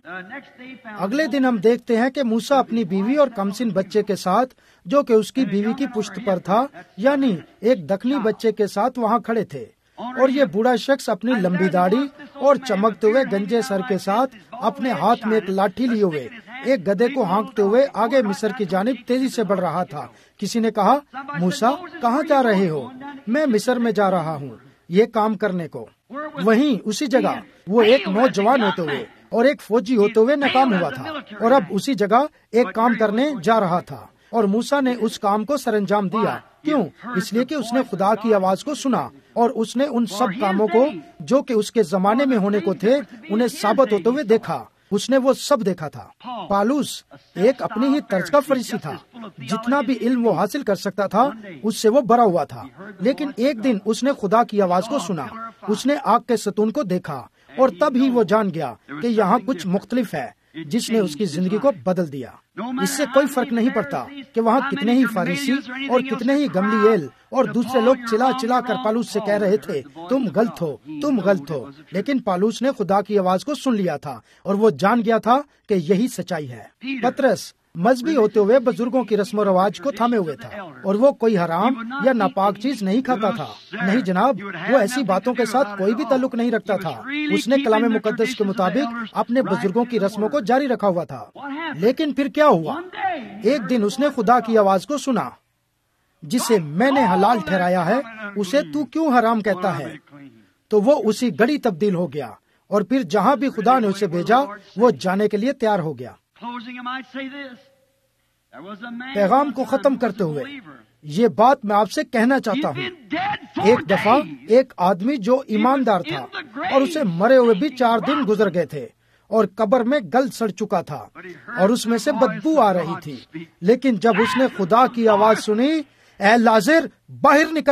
اگلے دن ہم دیکھتے ہیں کہ موسیٰ اپنی بیوی اور کمسن بچے کے ساتھ جو کہ اس کی بیوی کی پشت پر تھا یعنی ایک دکنی بچے کے ساتھ وہاں کھڑے تھے اور یہ بوڑھا شخص اپنی لمبی داڑھی اور چمکتے ہوئے گنجے سر کے ساتھ اپنے ہاتھ میں ایک لاٹھی لیے ہوئے ایک گدھے کو ہانکتے ہوئے آگے مصر کی جانب تیزی سے بڑھ رہا تھا. کسی نے کہا موسیٰ کہاں جا رہے ہو؟ میں مصر میں جا رہا ہوں یہ کام کرنے کو. وہیں اسی جگہ وہ ایک نوجوان ہوتے ہوئے اور ایک فوجی ہوتے ہوئے ناکام ہوا تھا اور اب اسی جگہ ایک کام کرنے جا رہا تھا اور موسیٰ نے اس کام کو سر انجام دیا. کیوں؟ اس لیے کہ اس نے خدا کی آواز کو سنا اور اس نے ان سب کاموں کو جو کہ اس کے زمانے میں ہونے کو تھے انہیں ثابت ہوتے ہوئے دیکھا. اس نے وہ سب دیکھا تھا. پالوس ایک اپنی ہی طرز کا فریسی تھا. جتنا بھی علم وہ حاصل کر سکتا تھا اس سے وہ بھرا ہوا تھا. لیکن ایک دن اس نے خدا کی آواز کو سنا. اس نے آگ کے ستون کو دیکھا اور تب ہی وہ جان گیا کہ یہاں کچھ مختلف ہے جس نے اس کی زندگی کو بدل دیا. اس سے کوئی فرق نہیں پڑتا کہ وہاں کتنے ہی فاریسی اور کتنے ہی گملیل اور دوسرے لوگ چلا چلا کر پالوس سے کہہ رہے تھے تم غلط ہو تم غلط ہو. لیکن پالوس نے خدا کی آواز کو سن لیا تھا اور وہ جان گیا تھا کہ یہی سچائی ہے. پطرس مذہبی ہوتے ہوئے بزرگوں کی رسم و رواج کو تھامے ہوئے تھا اور وہ کوئی حرام یا ناپاک چیز نہیں کھاتا تھا. نہیں جناب وہ ایسی باتوں کے ساتھ کوئی بھی تعلق نہیں رکھتا تھا. اس نے کلام مقدس کے مطابق اپنے بزرگوں کی رسموں کو جاری رکھا ہوا تھا. لیکن پھر کیا ہوا؟ ایک دن اس نے خدا کی آواز کو سنا جسے میں نے حلال ٹھہرایا ہے اسے تو کیوں حرام کہتا ہے؟ تو وہ اسی گھڑی تبدیل ہو گیا اور پھر جہاں بھی خدا نے اسے بھیجا وہ جانے کے لیے تیار ہو گیا. پیغام کو ختم کرتے ہوئے یہ بات میں آپ سے کہنا چاہتا ہوں. ایک دفعہ ایک آدمی جو ایماندار تھا اور اسے مرے ہوئے بھی 4 دن گزر گئے تھے اور قبر میں گل سڑ چکا تھا اور اس میں سے بدبو آ رہی تھی. لیکن جب اس نے خدا کی آواز سنی اے لازر باہر نکلا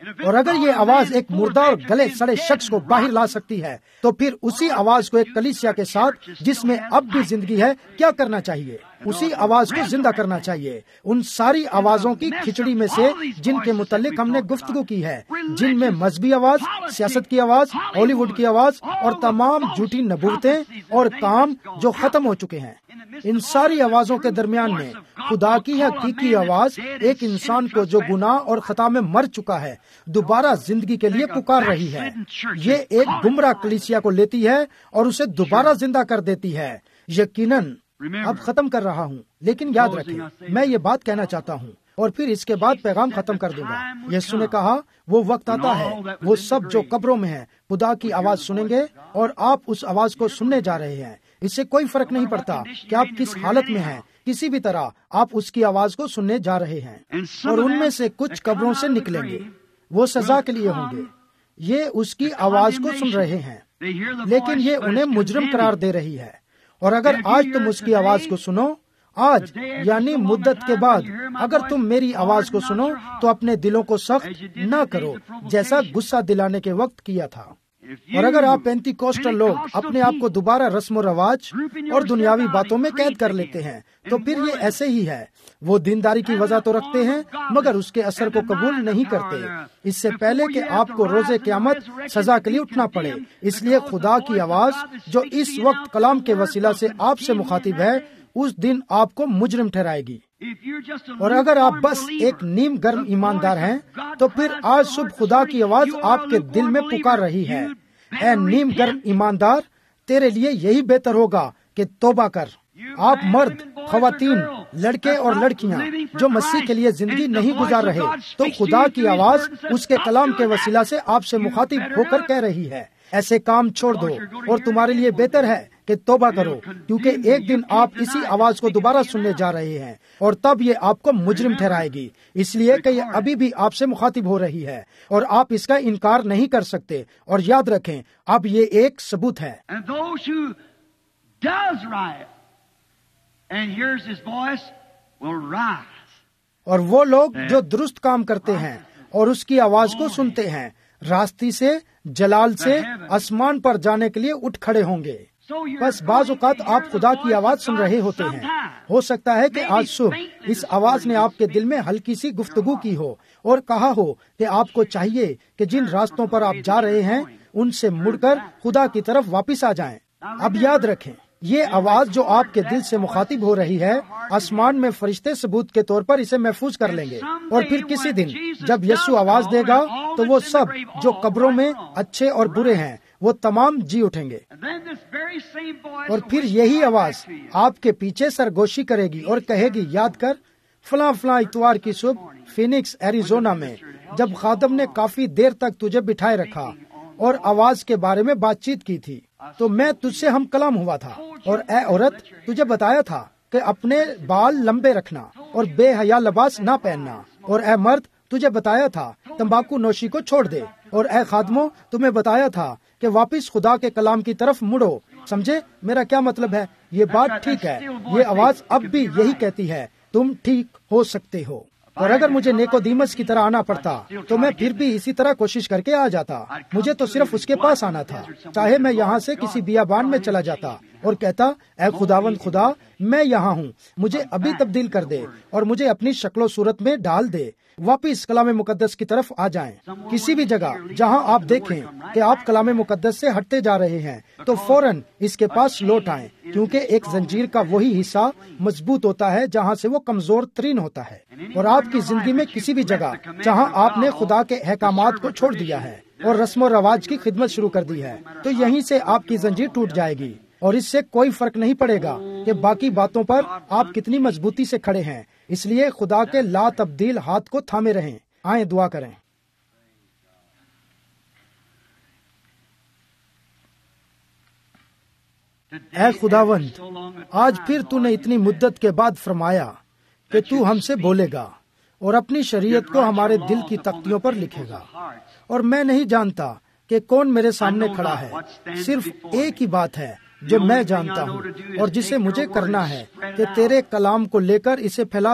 اور اگر یہ آواز ایک مردہ اور گلے سڑے شخص کو باہر لا سکتی ہے تو پھر اسی آواز کو ایک کلیسیا کے ساتھ جس میں اب بھی زندگی ہے کیا کرنا چاہیے؟ اسی آواز کو زندہ کرنا چاہیے۔ ان ساری آوازوں کی کھچڑی میں سے جن کے متعلق ہم نے گفتگو کی ہے، جن میں مذہبی آواز، سیاست کی آواز، ہالی ووڈ کی آواز اور تمام جھوٹی نبوتیں اور کام جو ختم ہو چکے ہیں، ان ساری آوازوں کے درمیان میں خدا کی حقیقی آواز ایک انسان کو جو گناہ اور خطا میں مر چکا ہے دوبارہ زندگی کے لیے پکار رہی ہے۔ یہ ایک گمراہ کلیسیا کو لیتی ہے اور اسے دوبارہ زندہ کر دیتی ہے۔ یقیناً اب ختم کر رہا ہوں، لیکن یاد رکھیں میں یہ بات کہنا چاہتا ہوں اور پھر اس کے بعد پیغام ختم کر دوں گا۔ یسوع نے کہا وہ وقت آتا ہے، وہ سب جو قبروں میں ہیں خدا کی آواز سنیں گے اور آپ اس آواز کو سننے جا رہے ہیں۔ اس سے کوئی فرق نہیں پڑتا کہ آپ کس حالت میں ہیں، کسی بھی طرح آپ اس کی آواز کو سننے جا رہے ہیں۔ اور ان میں سے کچھ قبروں سے نکلیں گے، وہ سزا کے لیے ہوں گے۔ یہ اس کی آواز کو سن رہے ہیں، لیکن یہ انہیں مجرم قرار دے رہی ہے۔ اور اگر آج تم اس کی آواز کو سنو، آج یعنی مدت کے بعد اگر تم میری آواز کو سنو تو اپنے دلوں کو سخت نہ کرو جیسا غصہ دلانے کے وقت کیا تھا۔ اور اگر آپ پینتی کوسٹل لوگ اپنے آپ کو دوبارہ رسم و رواج اور دنیاوی باتوں میں قید کر لیتے ہیں تو پھر یہ ایسے ہی ہے۔ وہ دینداری کی وجہ تو رکھتے ہیں مگر اس کے اثر کو قبول نہیں کرتے، اس سے پہلے کہ آپ کو روز قیامت سزا کے لیے اٹھنا پڑے۔ اس لیے خدا کی آواز جو اس وقت کلام کے وسیلہ سے آپ سے مخاطب ہے اس دن آپ کو مجرم ٹھہرائے گی۔ اور اگر آپ بس ایک نیم گرم ایماندار ہیں تو پھر آج صبح خدا کی آواز آپ کے دل میں پکار رہی ہے، اے نیم گرم ایماندار، تیرے لیے یہی بہتر ہوگا کہ توبہ کر۔ آپ مرد، خواتین، لڑکے اور لڑکیاں جو مسیح کے لیے زندگی نہیں گزار رہے تو خدا کی آواز اس کے کلام کے وسیلہ سے آپ سے مخاطب ہو کر کہہ رہی ہے ایسے کام چھوڑ دو اور تمہارے لیے بہتر ہے کہ توبہ کرو، کیونکہ ایک دن آپ اسی آواز کو دوبارہ سننے جا رہے ہیں اور تب یہ آپ کو مجرم ٹھہرائے گی، اس لیے کہ یہ ابھی بھی آپ سے مخاطب ہو رہی ہے اور آپ اس کا انکار نہیں کر سکتے۔ اور یاد رکھیں اب یہ ایک ثبوت ہے۔ اور وہ لوگ جو درست کام کرتے ہیں اور اس کی آواز کو سنتے ہیں راستی سے، جلال سے آسمان پر جانے کے لیے اٹھ کھڑے ہوں گے۔ بس بعض اوقات آپ خدا کی آواز سن رہے ہوتے ہیں، ہو سکتا ہے کہ آج صبح اس آواز نے آپ کے دل میں ہلکی سی گفتگو کی ہو اور کہا ہو کہ آپ کو چاہیے کہ جن راستوں پر آپ جا رہے ہیں ان سے مڑ کر خدا کی طرف واپس آ جائیں۔ اب یاد رکھیں یہ آواز جو آپ کے دل سے مخاطب ہو رہی ہے، آسمان میں فرشتے ثبوت کے طور پر اسے محفوظ کر لیں گے، اور پھر کسی دن جب یسوع آواز دے گا تو وہ سب جو قبروں میں اچھے اور برے ہیں وہ تمام جی اٹھیں گے، اور پھر یہی آواز آپ کے پیچھے سرگوشی کرے گی اور کہے گی یاد کر فلاں فلاں اتوار کی صبح فینکس ایریزونا میں جب خادم نے کافی دیر تک تجھے بٹھائے رکھا اور آواز کے بارے میں بات چیت کی تھی تو میں تجھ سے ہم کلام ہوا تھا، اور اے عورت تجھے بتایا تھا کہ اپنے بال لمبے رکھنا اور بے حیا لباس نہ پہننا، اور اے مرد تجھے بتایا تھا تمباکو نوشی کو چھوڑ دے، اور اے خادموں تمہیں بتایا تھا کہ واپس خدا کے کلام کی طرف مڑو۔ سمجھے میرا کیا مطلب ہے؟ یہ بات ٹھیک ہے، یہ آواز اب بھی یہی کہتی ہے تم ٹھیک ہو سکتے ہو۔ اور اگر مجھے نیکودیمس کی طرح آنا پڑتا تو میں پھر بھی اسی طرح کوشش کر کے آ جاتا، مجھے تو صرف اس کے پاس آنا تھا، چاہے میں یہاں سے کسی بیابان میں چلا جاتا اور کہتا اے خداوند خدا میں یہاں ہوں، مجھے ابھی تبدیل کر دے اور مجھے اپنی شکل و صورت میں ڈال دے، واپس کلام مقدس کی طرف آ جائیں۔ کسی بھی جگہ جہاں آپ دیکھیں کہ آپ کلام مقدس سے ہٹتے جا رہے ہیں تو فوراً اس کے پاس لوٹ آئیں، کیونکہ ایک زنجیر کا وہی حصہ مضبوط ہوتا ہے جہاں سے وہ کمزور ترین ہوتا ہے۔ اور آپ کی زندگی میں کسی بھی جگہ جہاں آپ نے خدا کے احکامات کو چھوڑ دیا ہے اور رسم و رواج کی خدمت شروع کر دی ہے تو یہیں سے آپ کی زنجیر ٹوٹ جائے گی، اور اس سے کوئی فرق نہیں پڑے گا کہ باقی باتوں پر آپ کتنی مضبوطی سے کھڑے ہیں۔ اس لیے خدا کے لا تبدیل ہاتھ کو تھامے رہیں۔ آئیں دعا کریں۔ اے خداوند، آج پھر تو نے اتنی مدت کے بعد فرمایا کہ تو ہم سے بولے گا اور اپنی شریعت کو ہمارے دل کی تختیوں پر لکھے گا، اور میں نہیں جانتا کہ کون میرے سامنے کھڑا ہے، صرف ایک ہی بات ہے جو میں جانتا ہوں اور جسے مجھے کرنا ہے کہ تیرے کلام کو لے کر اسے پھیلا دوں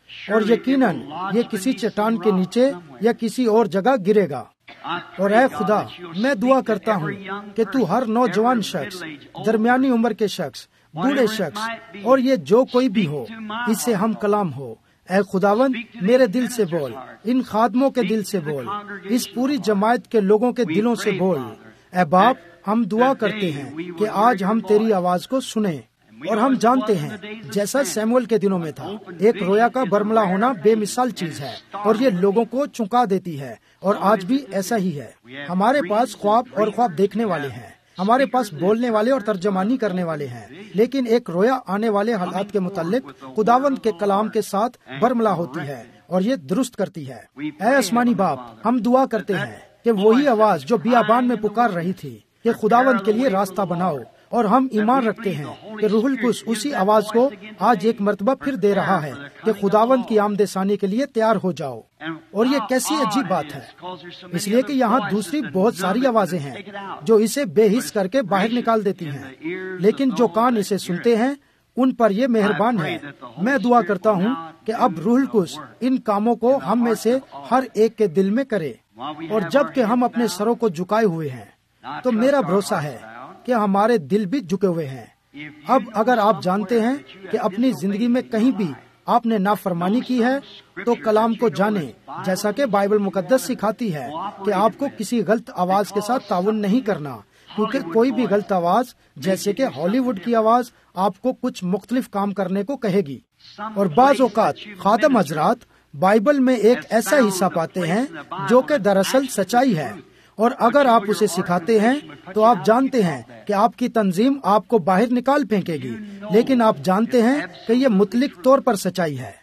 اور یقیناً یہ کسی چٹان کے نیچے یا کسی اور جگہ گرے گا۔ اور اے خدا، میں دعا کرتا ہوں کہ تو ہر نوجوان شخص، درمیانی عمر کے شخص، بوڑھے شخص اور یہ جو کوئی بھی ہو، اس سے ہم کلام ہو۔ اے خداوند، میرے دل سے بول، ان خادموں کے دل سے بول، اس پوری جماعت کے لوگوں کے دلوں سے بول۔ اے باپ، ہم دعا کرتے ہیں کہ آج ہم تیری آواز کو سنیں، اور ہم جانتے ہیں جیسا سیموئل کے دنوں میں تھا، ایک رویا کا برملا ہونا بے مثال چیز ہے اور یہ لوگوں کو چونکا دیتی ہے، اور آج بھی ایسا ہی ہے۔ ہمارے پاس خواب اور خواب دیکھنے والے ہیں، ہمارے پاس بولنے والے اور ترجمانی کرنے والے ہیں، لیکن ایک رویا آنے والے حالات کے متعلق خداوند کے کلام کے ساتھ برملا ہوتی ہے اور یہ درست کرتی ہے۔ اے آسمانی باپ، ہم دعا کرتے ہیں کہ وہی آواز جو بیابان میں پکار رہی تھی کہ خداوند کے لیے راستہ بناؤ، اور ہم ایمان رکھتے ہیں کہ روح القدس اسی آواز کو آج ایک مرتبہ پھر دے رہا ہے کہ خداوند کی آمد ثانی کے لیے تیار ہو جاؤ۔ اور یہ کیسی عجیب بات ہے، اس لیے کہ یہاں دوسری بہت ساری آوازیں ہیں جو اسے بے حس کر کے باہر نکال دیتی ہیں، لیکن جو کان اسے سنتے ہیں ان پر یہ مہربان ہے۔ میں دعا کرتا ہوں کہ اب روح القدس ان کاموں کو ہم میں سے ہر ایک کے دل میں کرے، اور جب کہ ہم اپنے سروں کو جھکائے ہوئے ہیں تو میرا بھروسہ ہے کہ ہمارے دل بھی جھکے ہوئے ہیں۔ اب اگر آپ جانتے ہیں کہ اپنی زندگی میں کہیں بھی آپ نے نافرمانی کی ہے تو کلام کو جانیں، جیسا کہ بائبل مقدس سکھاتی ہے کہ آپ کو کسی غلط آواز کے ساتھ تعاون نہیں کرنا، کیونکہ کوئی بھی غلط آواز جیسے کہ ہالی ووڈ کی آواز آپ کو کچھ مختلف کام کرنے کو کہے گی۔ اور بعض اوقات خادم حضرات بائبل میں ایک ایسا حصہ پاتے ہیں جو کہ دراصل سچائی ہے، اور اگر آپ اسے سکھاتے ہیں تو آپ جانتے ہیں کہ آپ کی تنظیم آپ کو باہر نکال پھینکے گی، لیکن آپ جانتے ہیں کہ یہ مطلق طور پر سچائی ہے۔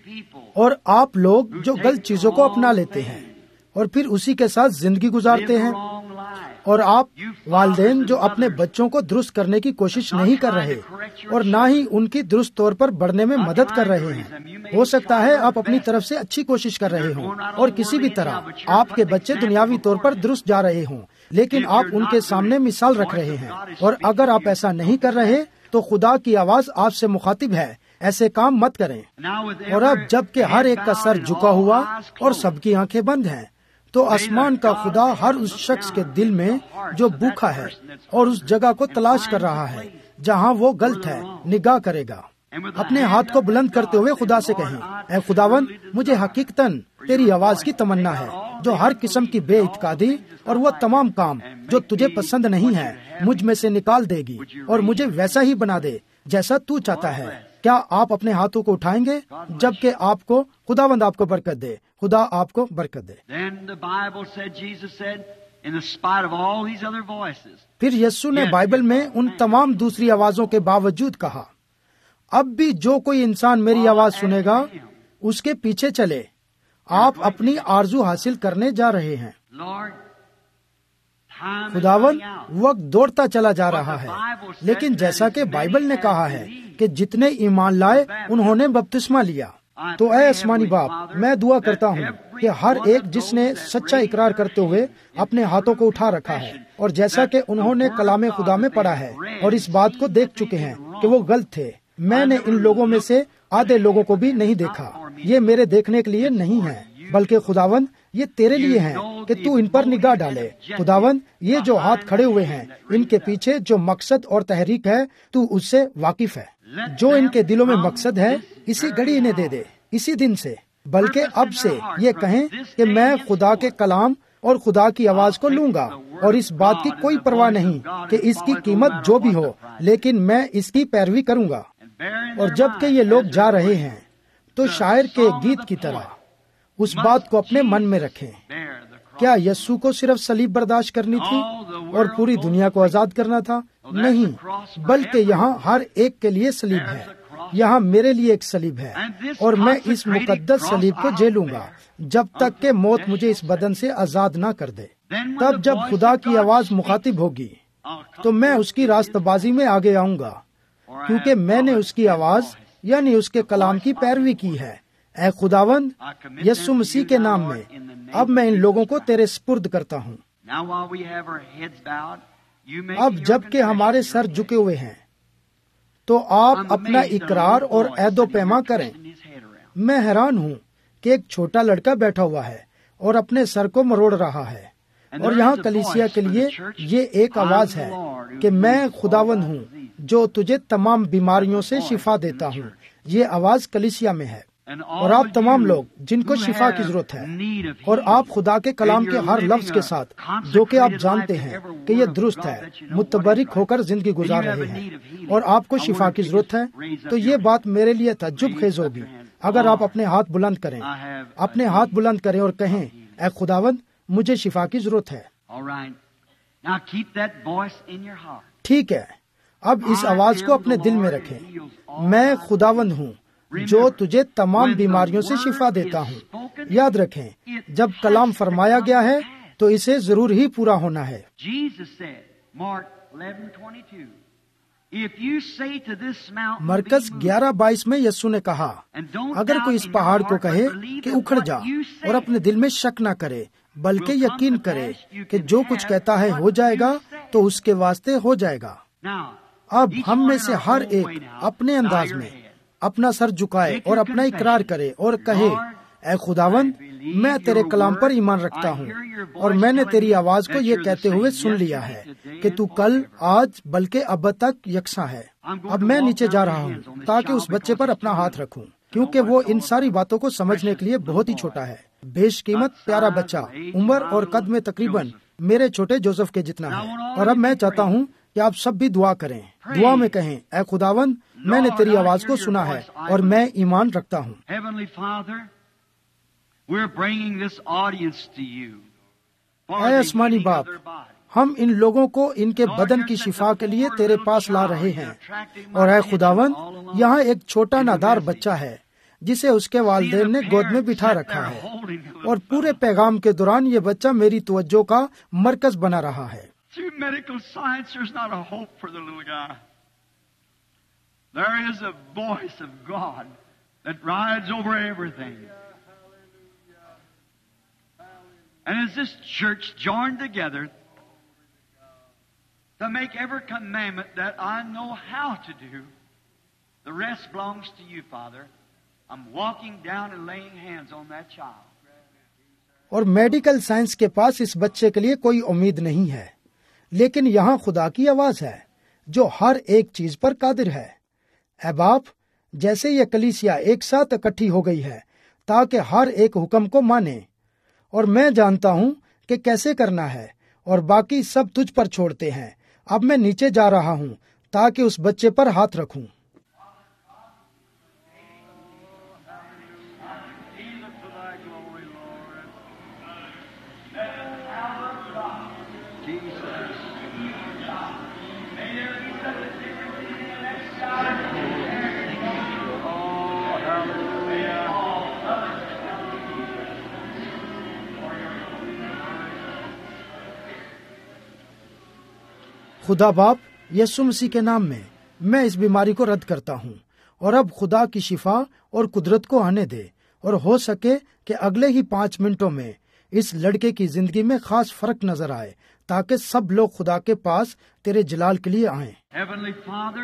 اور آپ لوگ جو غلط چیزوں کو اپنا لیتے ہیں اور پھر اسی کے ساتھ زندگی گزارتے ہیں، اور آپ والدین جو اپنے بچوں کو درست کرنے کی کوشش نہیں کر رہے اور نہ ہی ان کی درست طور پر بڑھنے میں مدد کر رہے ہیں۔ ہو سکتا ہے آپ اپنی طرف سے اچھی کوشش کر رہے ہوں اور کسی بھی طرح آپ کے بچے دنیاوی طور پر درست جا رہے ہوں، لیکن آپ ان کے سامنے مثال رکھ رہے ہیں، اور اگر آپ ایسا نہیں کر رہے تو خدا کی آواز آپ سے مخاطب ہے، ایسے کام مت کریں۔ اور اب جب کہ ہر ایک کا سر جھکا ہوا اور سب کی آنکھیں بند ہیں، تو آسمان کا خدا ہر اس شخص کے دل میں جو بھوکا ہے اور اس جگہ کو تلاش کر رہا ہے جہاں وہ غلط ہے نگاہ کرے گا۔ اپنے ہاتھ کو بلند کرتے ہوئے خدا سے کہیں، اے خداوند، مجھے حقیقتاً تیری آواز کی تمنا ہے جو ہر قسم کی بے اعتقادی اور وہ تمام کام جو تجھے پسند نہیں ہے مجھ میں سے نکال دے گی، اور مجھے ویسا ہی بنا دے جیسا تو چاہتا ہے۔ کیا آپ اپنے ہاتھوں کو اٹھائیں گے جبکہ آپ کو خداوند آپ کو برکت دے؟ خدا آپ کو برکت دے۔ پھر یسوع نے بائبل میں ان تمام دوسری آوازوں کے باوجود کہا، اب بھی جو کوئی انسان میری آواز سنے گا اس کے پیچھے چلے۔ آپ اپنی آرزو حاصل کرنے جا رہے ہیں۔ خداوند، وقت دوڑتا چلا جا رہا ہے، لیکن جیسا کہ بائبل نے کہا ہے کہ جتنے ایمان لائے انہوں نے بپتسمہ لیا۔ تو اے آسمانی باپ، میں دعا کرتا ہوں کہ ہر ایک جس نے سچا اقرار کرتے ہوئے اپنے ہاتھوں کو اٹھا رکھا ہے، اور جیسا کہ انہوں نے کلام خدا میں پڑھا ہے اور اس بات کو دیکھ چکے ہیں کہ وہ غلط تھے، میں نے ان لوگوں میں سے آدھے لوگوں کو بھی نہیں دیکھا، یہ میرے دیکھنے کے لیے نہیں ہے بلکہ خداوند یہ تیرے لیے ہیں کہ تو ان پر نگاہ ڈالے۔ خداوند، یہ جو ہاتھ کھڑے ہوئے ہیں ان کے پیچھے جو مقصد اور تحریک ہے تو اس سے واقف ہے۔ جو ان کے دلوں میں مقصد ہے اسی گھڑی انہیں دے دے، اسی دن سے، بلکہ اب سے یہ کہیں کہ میں خدا کے کلام اور خدا کی آواز کو لوں گا، اور اس بات کی کوئی پرواہ نہیں کہ اس کی قیمت جو بھی ہو، لیکن میں اس کی پیروی کروں گا۔ اور جب کہ یہ لوگ جا رہے ہیں تو شاعر کے گیت کی طرح اس بات کو اپنے من میں رکھیں، کیا یسوع کو صرف صلیب برداشت کرنی تھی اور پوری دنیا کو آزاد کرنا تھا؟ نہیں، بلکہ یہاں ہر ایک کے لیے صلیب ہے، یہاں میرے لیے ایک صلیب ہے، اور میں اس مقدس صلیب کو جھیلوں گا جب تک کہ موت مجھے اس بدن سے آزاد نہ کر دے۔ تب جب خدا کی آواز مخاطب ہوگی تو میں اس کی راستہ بازی میں آگے آؤں گا، کیونکہ میں نے اس کی آواز یعنی اس کے کلام کی پیروی کی ہے۔ اے خداوند، یسوع مسیح کے نام میں اب میں ان لوگوں کو تیرے سپرد کرتا ہوں۔ اب جب کہ ہمارے سر جھکے ہوئے ہیں تو آپ اپنا اقرار اور عہد و پیما کریں۔ میں حیران ہوں کہ ایک چھوٹا لڑکا بیٹھا ہوا ہے اور اپنے سر کو مروڑ رہا ہے، اور یہاں کلیسیا کے لیے یہ ایک آواز ہے کہ میں خداوند ہوں جو تجھے تمام بیماریوں سے شفا دیتا ہوں۔ یہ آواز کلیسیا میں ہے، اور آپ تمام لوگ جن کو شفا کی ضرورت ہے، اور آپ خدا کے کلام کے ہر لفظ کے ساتھ جو کہ آپ جانتے ہیں کہ یہ درست ہے، متبرک ہو کر زندگی گزار رہے ہیں، اور آپ کو شفا کی ضرورت ہے، تو یہ بات میرے لیے تعجب خیز ہوگی اگر آپ اپنے ہاتھ بلند کریں، اپنے ہاتھ بلند کریں اور کہیں، اے خداوند مجھے شفا کی ضرورت ہے۔ ٹھیک ہے، اب اس آواز کو اپنے دل میں رکھیں، میں خداوند ہوں جو تجھے تمام بیماریوں سے شفا دیتا ہوں۔ یاد رکھیں، جب کلام فرمایا گیا ہے تو اسے ضرور ہی پورا ہونا ہے۔ مرکز 11:22 میں یسوع نے کہا، اگر کوئی اس پہاڑ کو کہے کہ اکھڑ جا اور اپنے دل میں شک نہ کرے بلکہ یقین کرے کہ جو کچھ کہتا ہے ہو جائے گا تو اس کے واسطے ہو جائے گا۔ اب ہم میں سے ہر ایک اپنے انداز میں اپنا سر جھکائے اور اپنا اقرار کرے اور کہے، اے خداوند میں تیرے کلام پر ایمان رکھتا ہوں، اور میں نے تیری آواز کو یہ کہتے ہوئے سن لیا ہے کہ تو کل، آج بلکہ اب تک یکساں ہے۔ اب میں نیچے جا رہا ہوں تاکہ اس بچے پر اپنا ہاتھ رکھوں، کیونکہ وہ ان ساری باتوں کو سمجھنے کے لیے بہت ہی چھوٹا ہے۔ بیش قیمت پیارا بچہ، عمر اور قد میں تقریباً میرے چھوٹے جوزف کے جتنا ہے، اور اب میں چاہتا ہوں کہ آپ سب بھی دعا کریں، دعا میں کہیں، اے خداوند میں نے تیری آواز کو سنا ہے اور میں ایمان رکھتا ہوں۔ اے آسمانی باپ، ہم ان لوگوں کو ان کے بدن کی شفا کے لیے تیرے پاس لا رہے ہیں، اور اے خداوند یہاں ایک چھوٹا نادار بچہ ہے جسے اس کے والدین نے گود میں بٹھا رکھا ہے، اور پورے پیغام کے دوران یہ بچہ میری توجہ کا مرکز بنا رہا ہے۔ Through medical science, there's not a hope for the little guy. There is a voice of God that rides over everything. And as this church joined together to make every commandment that I know how to do, the rest belongs to you, Father. I'm walking down and laying hands on that child. اور medical science کے پاس اس بچے کے لیے کوئی امید نہیں ہے، لیکن یہاں خدا کی آواز ہے جو ہر ایک چیز پر قادر ہے۔ اے باپ، جیسے یہ کلیسیا ایک ساتھ اکٹھی ہو گئی ہے تاکہ ہر ایک حکم کو مانے، اور میں جانتا ہوں کہ کیسے کرنا ہے، اور باقی سب تجھ پر چھوڑتے ہیں۔ اب میں نیچے جا رہا ہوں تاکہ اس بچے پر ہاتھ رکھوں۔ خدا باپ، یسوع مسیح کے نام میں میں اس بیماری کو رد کرتا ہوں، اور اب خدا کی شفا اور قدرت کو آنے دے، اور ہو سکے کہ اگلے ہی 5 منٹوں میں اس لڑکے کی زندگی میں خاص فرق نظر آئے، تاکہ سب لوگ خدا کے پاس تیرے جلال کے لیے آئیں۔ Heavenly Father,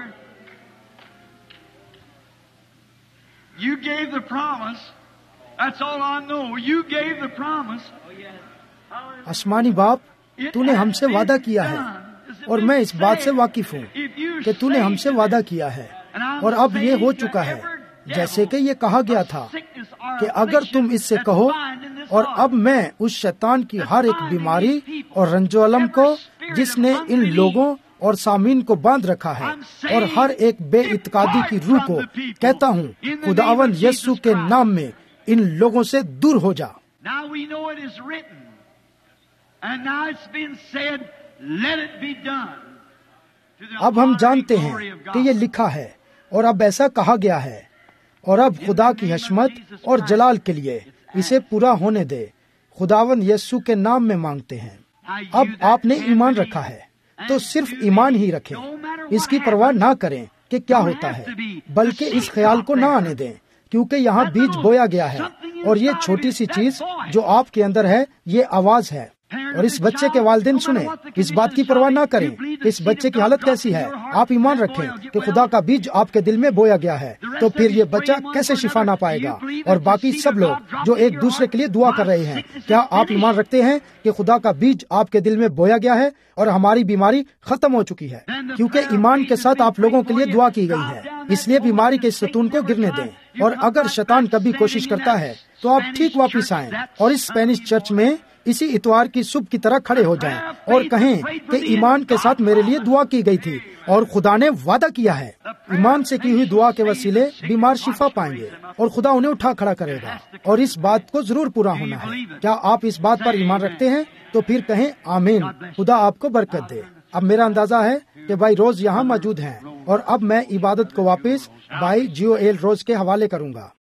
you gave the promise. That's all I know. You gave the promise. آسمانی باپ، تو نے ہم سے وعدہ کیا ہے، اور میں اس بات سے واقف ہوں کہ تو نے ہم سے وعدہ کیا ہے، اور اب یہ ہو چکا ہے، جیسے کہ یہ کہا گیا تھا کہ اگر تم اس سے کہو، اور اب میں اس شیطان کی ہر ایک بیماری اور رنج و الم کو جس نے ان لوگوں اور سامعین کو باندھ رکھا ہے، اور ہر ایک بے اعتقادی کی روح کو کہتا ہوں، خداوند یسوع کے نام میں ان لوگوں سے دور ہو جا۔ Now we know it is written, and now it's been said, let it be done. اب ہم جانتے ہیں کہ یہ لکھا ہے، اور اب ایسا کہا گیا ہے، اور اب خدا کی حشمت اور جلال کے لیے اسے پورا ہونے دے۔ خداوند یسوع کے نام میں مانگتے ہیں۔ اب آپ نے ایمان رکھا ہے تو صرف ایمان ہی رکھیں، اس کی پرواہ نہ کریں کہ کیا ہوتا ہے، بلکہ اس خیال کو نہ آنے دیں، کیونکہ یہاں بیج بویا گیا ہے، اور یہ چھوٹی سی چیز جو آپ کے اندر ہے، یہ آواز ہے۔ اور اس بچے کے والدین سنیں، اس بات کی پرواہ نہ کریں کہ اس بچے کی حالت کیسی ہے، آپ ایمان رکھیں کہ خدا کا بیج آپ کے دل میں بویا گیا ہے، تو پھر یہ بچہ کیسے شفا نہ پائے گا؟ اور باقی سب لوگ جو ایک دوسرے کے لیے دعا کر رہے ہیں، کیا آپ ایمان رکھتے ہیں کہ خدا کا بیج آپ کے دل میں بویا گیا ہے اور ہماری بیماری ختم ہو چکی ہے؟ کیونکہ ایمان کے ساتھ آپ لوگوں کے لیے دعا کی گئی ہے، اس لیے بیماری کے ستون کو گرنے دیں، اور اگر شیطان کبھی کوشش کرتا ہے تو آپ ٹھیک واپس آئیں اور اس اسپینش چرچ میں اسی اتوار کی صبح کی طرح کھڑے ہو جائیں اور کہیں کہ ایمان کے ساتھ میرے لیے دعا کی گئی تھی اور خدا نے وعدہ کیا ہے۔ ایمان سے کی ہوئی دعا کے وسیلے بیمار شفا پائیں گے اور خدا انہیں اٹھا کھڑا کرے گا، اور اس بات کو ضرور پورا ہونا ہے۔ کیا آپ اس بات پر ایمان رکھتے ہیں؟ تو پھر کہیں آمین۔ خدا آپ کو برکت دے۔ اب میرا اندازہ ہے کہ بھائی روز یہاں موجود ہیں، اور اب میں عبادت کو واپس بھائی جیو ایل روز کے حوالے کروں گا۔